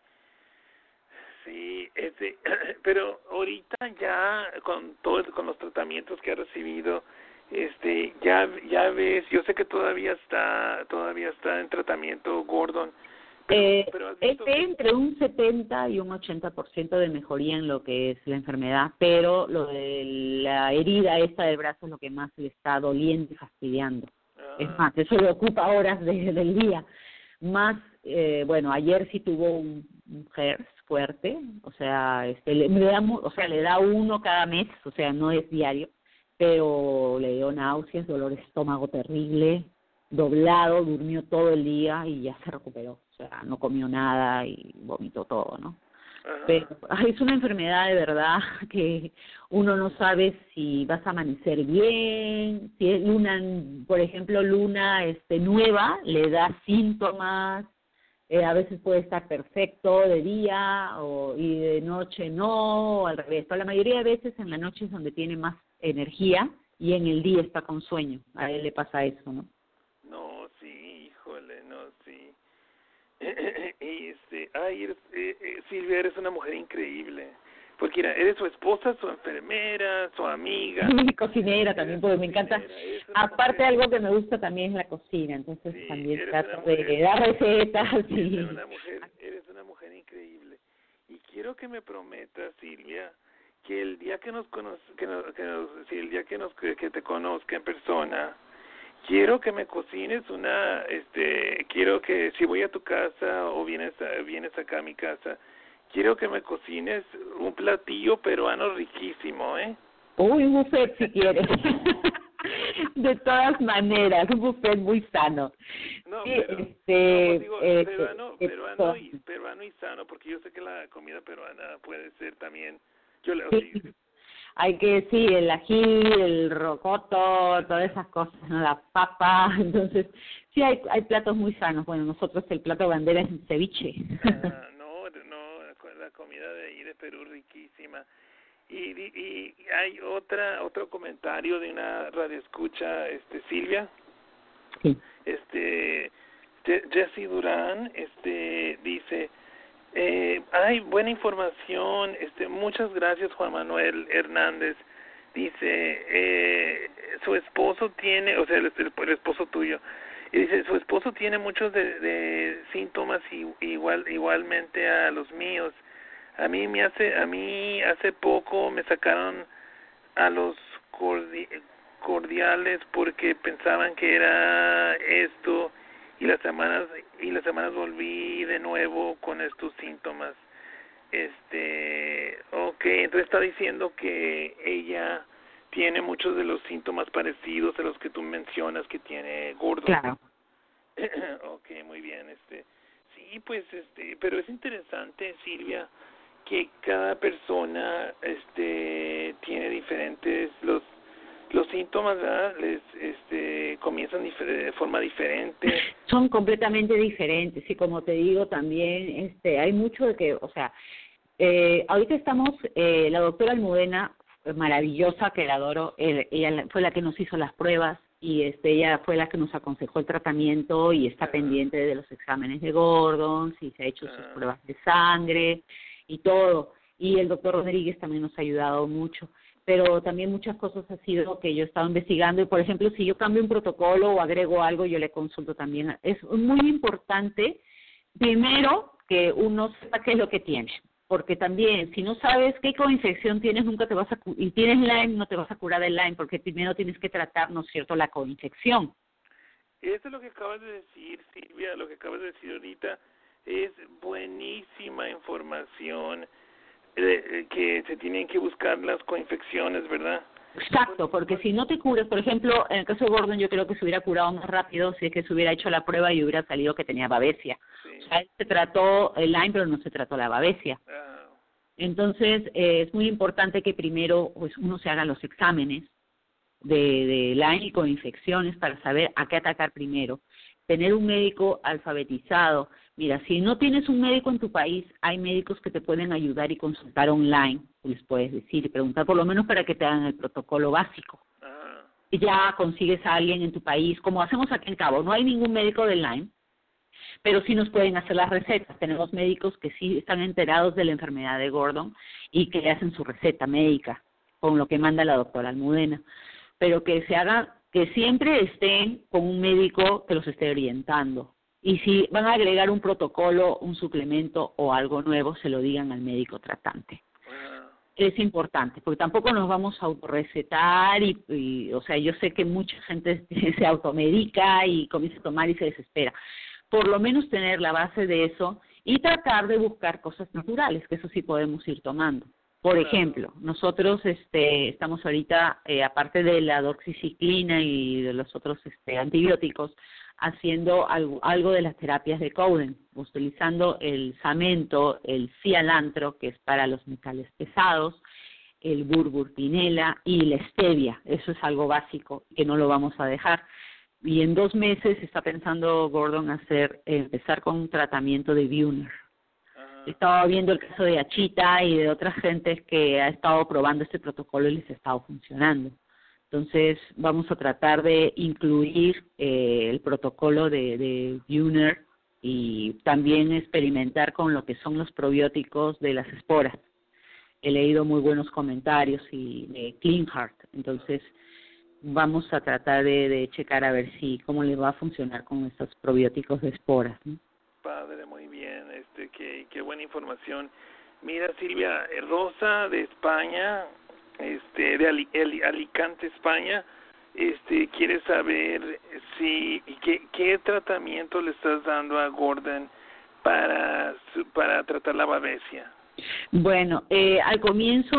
Sí, este, pero ahorita ya con todo, con los tratamientos que ha recibido, este, ya, ya ves, yo sé que todavía está, todavía está en tratamiento Gordon. Pero, eh, pero has visto este que... entre un setenta y un ochenta por ciento de mejoría en lo que es la enfermedad, pero lo de la herida esta del brazo es lo que más le está doliendo y fastidiando. Ah. Es más, eso le ocupa horas de, del día. Más, eh, bueno, ayer sí tuvo un, un herpes fuerte, o sea, este, le, le da, o sea, le da uno cada mes, o sea, no es diario, pero le dio náuseas, dolor de estómago terrible, doblado, durmió todo el día y ya se recuperó, o sea, no comió nada y vomitó todo, ¿no? Ajá. Pero ay, es una enfermedad de verdad que uno no sabe si vas a amanecer bien, si es luna, por ejemplo, luna este nueva, le da síntomas, eh, a veces puede estar perfecto de día o y de noche no, o al revés, pero la mayoría de veces en la noche es donde tiene más energía y en el día está con sueño, a él le pasa eso, ¿no? No, sí, híjole, no, sí. y este, ay, eres, eh, eh, Silvia, eres una mujer increíble, Porque eres su esposa, su enfermera, su amiga. Mi cocinera también, porque me encanta. Aparte, mujer. Algo que me gusta también es la cocina, entonces sí, también trato de dar recetas. Eres, y... una mujer, eres una mujer increíble. Y quiero que me prometas, Silvia, que el día que nos conozca, que nos, que nos, sí, el día que nos que, que te conozca en persona, quiero que me cocines una, este, quiero que si voy a tu casa o vienes a, vienes acá a mi casa, quiero que me cocines un platillo peruano riquísimo, ¿eh? Uy, un buffet si quieres. De todas maneras, un buffet muy sano. No, sí, pero, este, no, digo, eh, peruano, eh, peruano, y, peruano y sano, porque yo sé que la comida peruana puede ser también, yo le sí. sí. Hay que, sí, el ají, el rocoto, todas esas cosas, ¿no? La papa, entonces, sí hay hay platos muy sanos. Bueno, nosotros el plato bandera es el ceviche. Ah, no, no, la comida de ahí de Perú riquísima. Y, y, y hay otra otro comentario de una radioescucha, este Silvia. Sí. Este Jessy Durán, este dice, eh, hay buena información, este muchas gracias Juan Manuel Hernández. Dice, eh, su esposo tiene, o sea, el, el, el esposo tuyo, y dice, su esposo tiene muchos de, de síntomas igual igualmente a los míos. A mí me hace, a mí hace poco me sacaron a los cordi, cordiales porque pensaban que era esto y las semanas y las semanas volví de nuevo con estos síntomas. Este, okay, entonces está diciendo que ella tiene muchos de los síntomas parecidos a los que tú mencionas que tiene Gordon. Claro. Okay, muy bien, este, sí, pues, este, pero es interesante, Silvia, que cada persona, este, tiene diferentes los los síntomas, ¿verdad? Les, este, comienzan difer- de forma diferente. Son completamente diferentes y como te digo también, este, hay mucho de que, o sea, eh, ahorita estamos, eh, la doctora Almudena, maravillosa, que la adoro, eh, ella fue la que nos hizo las pruebas y este, ella fue la que nos aconsejó el tratamiento y está uh-huh. pendiente de los exámenes de Gordon, si se ha hecho uh-huh. sus pruebas de sangre y todo. Y el doctor Rodríguez también nos ha ayudado mucho. Pero también muchas cosas ha sido que yo he estado investigando y, por ejemplo, si yo cambio un protocolo o agrego algo, yo le consulto también. Es muy importante, primero, que uno sepa qué es lo que tiene, porque también, si no sabes qué coinfección tienes, nunca te vas a, y tienes Lyme, no te vas a curar del Lyme, porque primero tienes que tratar, ¿no es cierto?, la coinfección. Eso es lo que acabas de decir, Silvia, lo que acabas de decir ahorita, es buenísima información. Eh, que se tienen que buscar las coinfecciones, ¿verdad? Exacto, porque si no te curas, por ejemplo, en el caso de Gordon yo creo que se hubiera curado más rápido si es que se hubiera hecho la prueba y hubiera salido que tenía babesia. Sí. O sea, se trató el Lyme, pero no se trató la babesia. Ah. Entonces, eh, es muy importante que primero pues uno se haga los exámenes de, de Lyme y coinfecciones para saber a qué atacar primero. Tener un médico alfabetizado. Mira, si no tienes un médico en tu país, hay médicos que te pueden ayudar y consultar online, les puedes decir y preguntar por lo menos para que te hagan el protocolo básico. Ah. Y ya consigues a alguien en tu país, como hacemos aquí en Cabo. No hay ningún médico de Lyme, pero sí nos pueden hacer las recetas. Tenemos médicos que sí están enterados de la enfermedad de Gordon y que hacen su receta médica con lo que manda la doctora Almudena. Pero que se haga, que siempre estén con un médico que los esté orientando. Y si van a agregar un protocolo, un suplemento o algo nuevo, se lo digan al médico tratante. Wow. Es importante, porque tampoco nos vamos a autorrecetar y, y, o sea, yo sé que mucha gente se automedica y comienza a tomar y se desespera. Por lo menos tener la base de eso y tratar de buscar cosas naturales, que eso sí podemos ir tomando. Por ejemplo, nosotros este, estamos ahorita, eh, aparte de la doxiciclina y de los otros este, antibióticos, haciendo algo, algo de las terapias de Cowden, utilizando el samento, el cialantro, que es para los metales pesados, el burburtinela y la stevia. Eso es algo básico que no lo vamos a dejar. Y en dos meses está pensando Gordon hacer empezar con un tratamiento de Buhner. Estaba viendo el caso de Achita y de otras gentes que ha estado probando este protocolo y les ha estado funcionando. Entonces, vamos a tratar de incluir eh, el protocolo de, de Buhner y también experimentar con lo que son los probióticos de las esporas. he leído muy buenos comentarios y de Clean Heart, entonces vamos a tratar de, de checar a ver si cómo le va a funcionar con estos probióticos de esporas, ¿no? Padre, muy bien, este, qué, qué buena información. Mira, Silvia, Rosa de España, este, de Ali, Ali, Alicante, España, este, quiere saber si y qué, qué tratamiento le estás dando a Gordon para para tratar la babesia. Bueno, eh, al comienzo,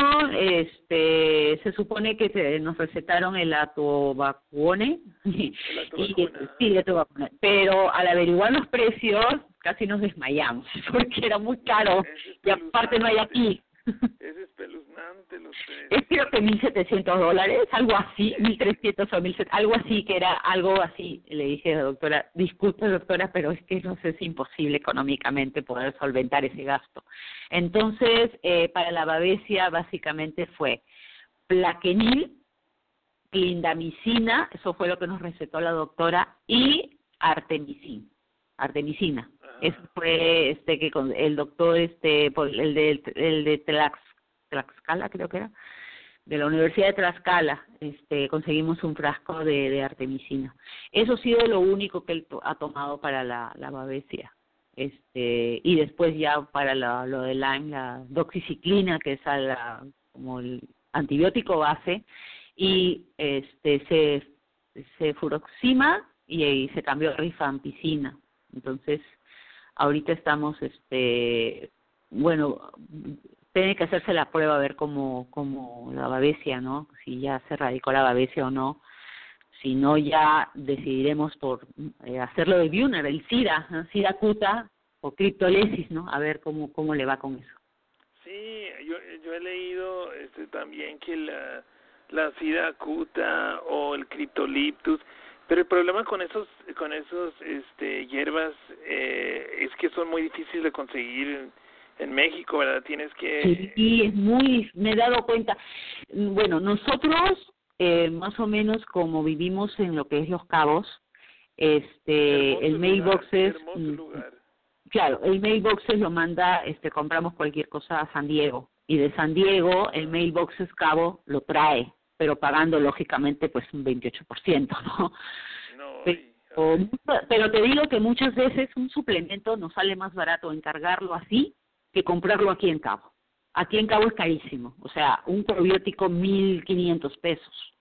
este, se supone que se, nos recetaron el atovacuone, y, y sí, el atovacuone, pero al averiguar los precios casi nos desmayamos porque era muy caro y aparte no hay aquí. Es espeluznante los precios. Es creo que mil setecientos dólares, algo así, mil trescientos o mil setecientos, algo así, que era algo así. Le dije a la doctora, disculpe doctora, pero es que no sé, es imposible económicamente poder solventar ese gasto. Entonces, eh, para la babesia básicamente fue plaquenil, clindamicina, eso fue lo que nos recetó la doctora, y artemisina. Artemisina. Eso fue este que con el doctor este por el de el de Tlax, Tlaxcala creo que era, de la Universidad de Tlaxcala, este conseguimos un frasco de, de artemisina. Eso ha sido lo único que él to, ha tomado para la, la babesia. Este y después ya para la, lo de Lyme, la doxiciclina, que es a la, como el antibiótico base, y este se se furoxima y, y se cambió a rifampicina. Entonces, ahorita estamos, este, bueno, tiene que hacerse la prueba a ver cómo, cómo la babesia, ¿no? Si ya se radicó la babesia o no. Si no, ya decidiremos por eh, hacerlo de Buhner, el SIDA, ¿no? SIDA acuta o criptolesis, ¿no? A ver cómo cómo le va con eso. Sí, yo yo he leído este también que la la SIDA acuta o el criptoliptus. Pero el problema con esos con esos este hierbas eh, es que son muy difíciles de conseguir en, en México, ¿verdad? Tienes que... Sí, es muy... Me he dado cuenta. Bueno, nosotros eh, más o menos como vivimos en lo que es Los Cabos, este hermoso el mailbox lugar, es... hermoso lugar. Claro, el mailbox lo manda, este compramos cualquier cosa a San Diego. Y de San Diego el mailbox Cabo lo trae, pero pagando lógicamente pues un veintiocho por ciento, ¿no? No, pero, pero te digo que muchas veces un suplemento nos sale más barato encargarlo así que comprarlo aquí en Cabo. Aquí en Cabo es carísimo, o sea, un probiótico mil quinientos pesos.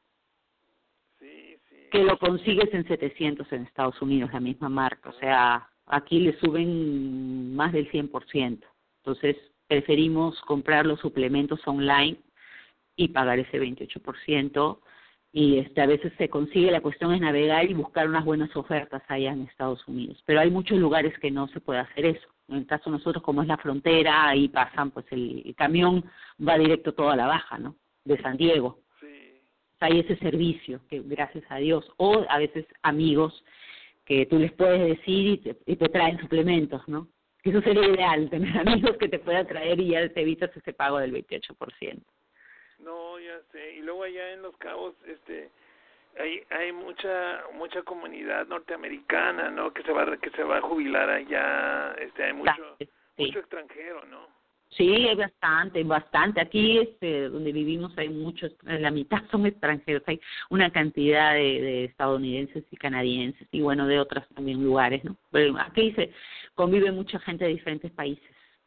Sí, sí. Que lo consigues en setecientos en Estados Unidos, la misma marca, o sea, aquí le suben más del cien por ciento. Entonces, preferimos comprar los suplementos online y pagar ese veintiocho por ciento, y este a veces se consigue, la cuestión es navegar y buscar unas buenas ofertas allá en Estados Unidos, pero hay muchos lugares que no se puede hacer eso. En el caso de nosotros, como es la frontera, ahí pasan, pues el, el camión va directo toda la baja, ¿no? De San Diego. Sí. Hay ese servicio, que gracias a Dios, o a veces amigos que tú les puedes decir y te, y te traen suplementos, ¿no? Que eso sería ideal, tener amigos que te puedan traer y ya te evitas ese pago del veintiocho por ciento. No, ya sé. Y luego allá en Los Cabos, este, hay hay mucha mucha comunidad norteamericana, ¿no? Que se va que se va a jubilar allá. Este, hay mucho Sí. mucho extranjero, ¿no? Sí, hay bastante, bastante. Aquí, este, donde vivimos, hay muchos, la mitad son extranjeros. Hay una cantidad de, de estadounidenses y canadienses y bueno, de otros también lugares, ¿no? Pero aquí se convive mucha gente de diferentes países.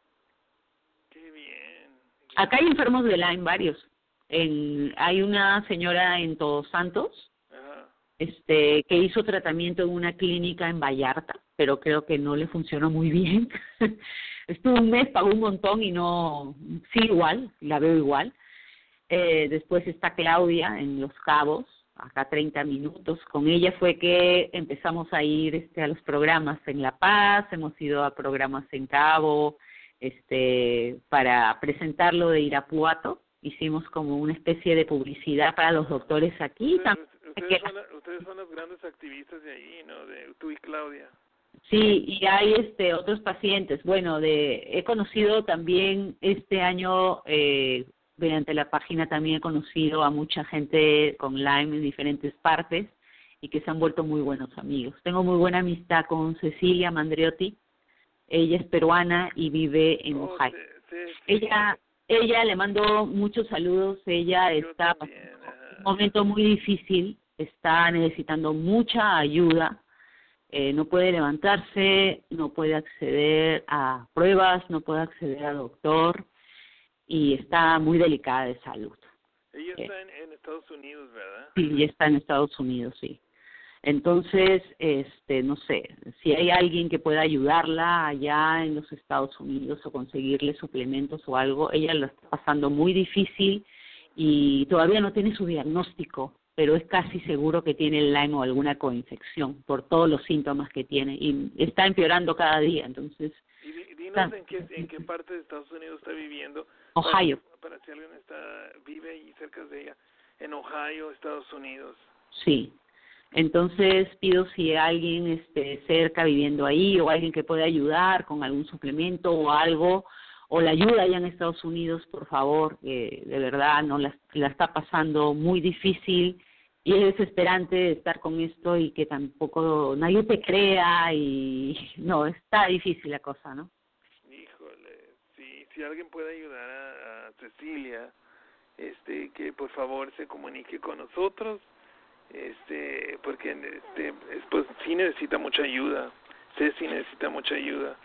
Qué bien. Acá hay enfermos de Lyme varios. En, hay una señora en Todos Santos, Ajá. este, que hizo tratamiento en una clínica en Vallarta, pero creo que no le funcionó muy bien. Estuvo un mes, pagó un montón y no, sí igual, la veo igual. Eh, después está Claudia en Los Cabos, acá treinta minutos. Con ella fue que empezamos a ir este, a los programas en La Paz, hemos ido a programas en Cabo, este, para presentarlo de Irapuato. Hicimos como una especie de publicidad para los doctores aquí. Ustedes, ustedes, son, ustedes son los grandes activistas de ahí, ¿no? De tú y Claudia. Sí, y hay este otros pacientes. Bueno, de he conocido también este año, eh, mediante la página también he conocido a mucha gente con Lyme en diferentes partes y que se han vuelto muy buenos amigos. Tengo muy buena amistad con Cecilia Mandriotti. Ella es peruana y vive en Oh, Ohio. sí, sí, sí. Ella ella le mando muchos saludos. Ella Yo está también, pasando ajá. un momento muy difícil, está necesitando mucha ayuda. Eh, no puede levantarse, no puede acceder a pruebas, no puede acceder a doctor y está muy delicada de salud. Ella Eh, está en, en Estados Unidos, ¿verdad? sí, y está en Estados Unidos, sí. Entonces, este, no sé, si hay alguien que pueda ayudarla allá en los Estados Unidos o conseguirle suplementos o algo, ella lo está pasando muy difícil y todavía no tiene su diagnóstico, pero es casi seguro que tiene el Lyme o alguna coinfección por todos los síntomas que tiene y está empeorando cada día, entonces... Y di- dinos en qué, en qué parte de Estados Unidos está viviendo. Ohio. Para, para si alguien está vive ahí cerca de ella. En Ohio, Estados Unidos. Sí. Entonces pido si alguien este, cerca viviendo ahí o alguien que pueda ayudar con algún suplemento o algo, o la ayuda allá en Estados Unidos, por favor, que de verdad no la, la está pasando muy difícil y es desesperante estar con esto y que tampoco nadie te crea y no, está difícil la cosa, ¿no? Híjole, si, si alguien puede ayudar a, a Cecilia, este, que por favor se comunique con nosotros. Este, porque este, pues sí necesita mucha ayuda, Ceci necesita mucha ayuda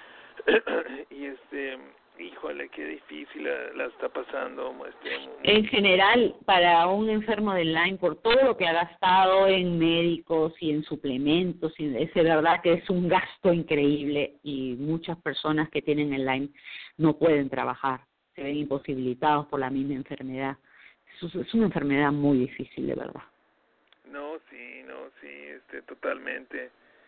y este, híjole, qué difícil la, la está pasando. Este, en general, para un enfermo de Lyme, por todo lo que ha gastado en médicos y en suplementos, y es de verdad que es un gasto increíble y muchas personas que tienen el Lyme no pueden trabajar, se ven imposibilitados por la misma enfermedad. Es, es una enfermedad muy difícil, de verdad. No, sí, no, sí, este, totalmente.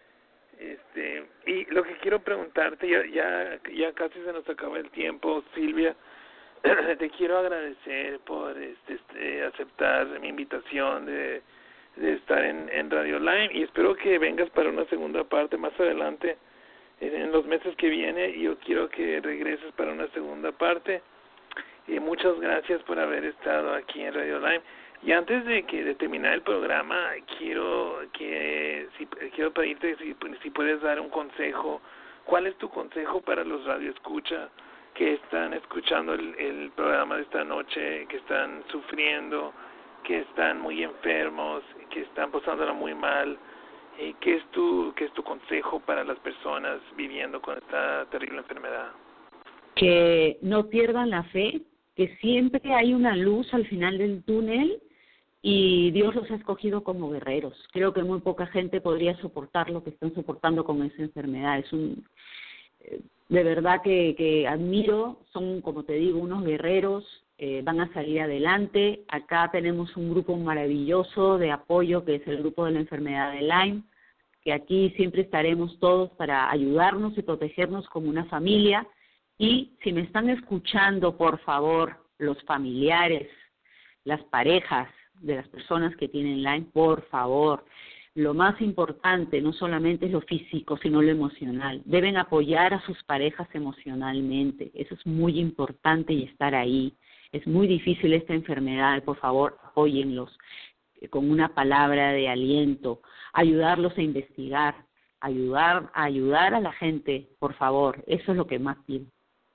Este, y lo que quiero preguntarte, ya, ya, ya casi se nos acaba el tiempo, Silvia, te quiero agradecer por este, este, aceptar mi invitación de, de estar en, en Radio Lyme y espero que vengas para una segunda parte más adelante, en, en los meses que viene, y yo quiero que regreses para una segunda parte. Y muchas gracias por haber estado aquí en Radio Lyme. Y antes de que de terminar el programa, quiero que si quiero pedirte si, si puedes dar un consejo. ¿Cuál es tu consejo para los radioescucha que están escuchando el, el programa de esta noche, que están sufriendo, que están muy enfermos, que están pasándola muy mal? Eh, ¿Qué es tu qué es tu consejo para las personas viviendo con esta terrible enfermedad? Que no pierdan la fe, que siempre hay una luz al final del túnel y Dios los ha escogido como guerreros. Creo que muy poca gente podría soportar lo que están soportando con esa enfermedad. Es un, de verdad que, que admiro, son, como te digo, unos guerreros, eh, van a salir adelante. Acá tenemos un grupo maravilloso de apoyo que es el grupo de la enfermedad de Lyme, que aquí siempre estaremos todos para ayudarnos y protegernos como una familia. Y si me están escuchando, por favor, los familiares, las parejas de las personas que tienen Lyme, por favor, lo más importante no solamente es lo físico, sino lo emocional. Deben apoyar a sus parejas emocionalmente. Eso es muy importante y estar ahí. Es muy difícil esta enfermedad, por favor, apóyenlos con una palabra de aliento, ayudarlos a investigar, ayudar, a ayudar a la gente, por favor. Eso es lo que más pido.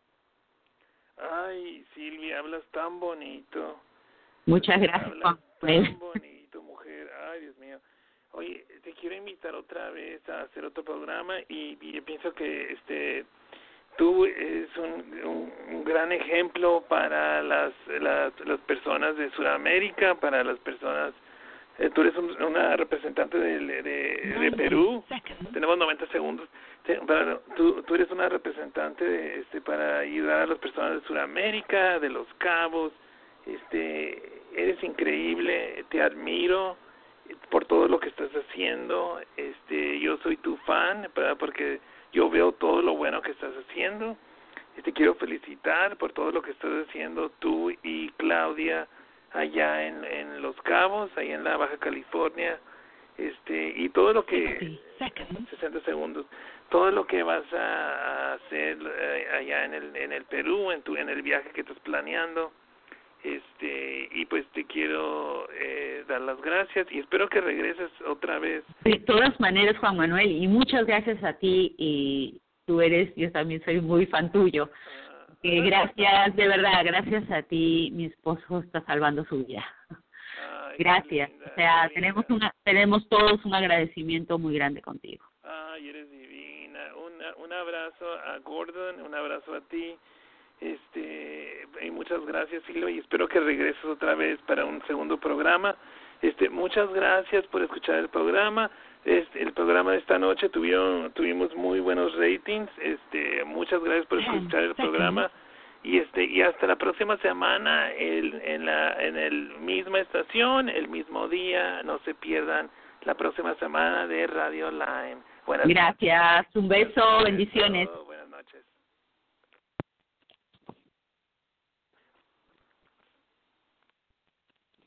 Ay, Silvia, hablas tan bonito. Muchas gracias, Juan Manuel. Tan bonito, mujer. Ay, Dios mío. Oye, te quiero invitar otra vez a hacer otro programa y, y yo pienso que este tú eres un, un, un gran ejemplo para las, las las personas de Sudamérica, para las personas. Eh, tú eres un, una representante de, de, de Perú. Tenemos noventa segundos. Pero tú, tú eres una representante de, este, para ayudar a las personas de Sudamérica, de Los Cabos. Este, eres increíble, te admiro por todo lo que estás haciendo. Este, yo soy tu fan, ¿verdad? Porque yo veo todo lo bueno que estás haciendo. Te quiero felicitar por todo lo que estás haciendo tú y Claudia allá en, en Los Cabos, allá en la Baja California. Este, y todo lo que sesenta segundos, todo lo que vas a hacer eh, allá en el en el Perú, en tu en el viaje que estás planeando. Este, y pues te quiero eh, dar las gracias y espero que regreses otra vez. De todas maneras, Juan Manuel, y muchas gracias a ti, y tú eres, yo también soy muy fan tuyo. que gracias, de verdad, gracias a ti, mi esposo está salvando su vida. Ay, gracias, linda, o sea, linda. tenemos una, tenemos todos un agradecimiento muy grande contigo. Ay, eres divina. Un, un abrazo a Gordon, un abrazo a ti. Este, y muchas gracias, Silvia, y espero que regreses otra vez para un segundo programa. Este, muchas gracias por escuchar el programa. Este, el programa de esta noche tuvieron, tuvimos muy buenos ratings. Este, muchas gracias por escuchar el programa. Y este, y hasta la próxima semana, el, en la, en el misma estación, el mismo día. No se pierdan la próxima semana de Radio Lime. Buenas Gracias, un beso, noches. bendiciones.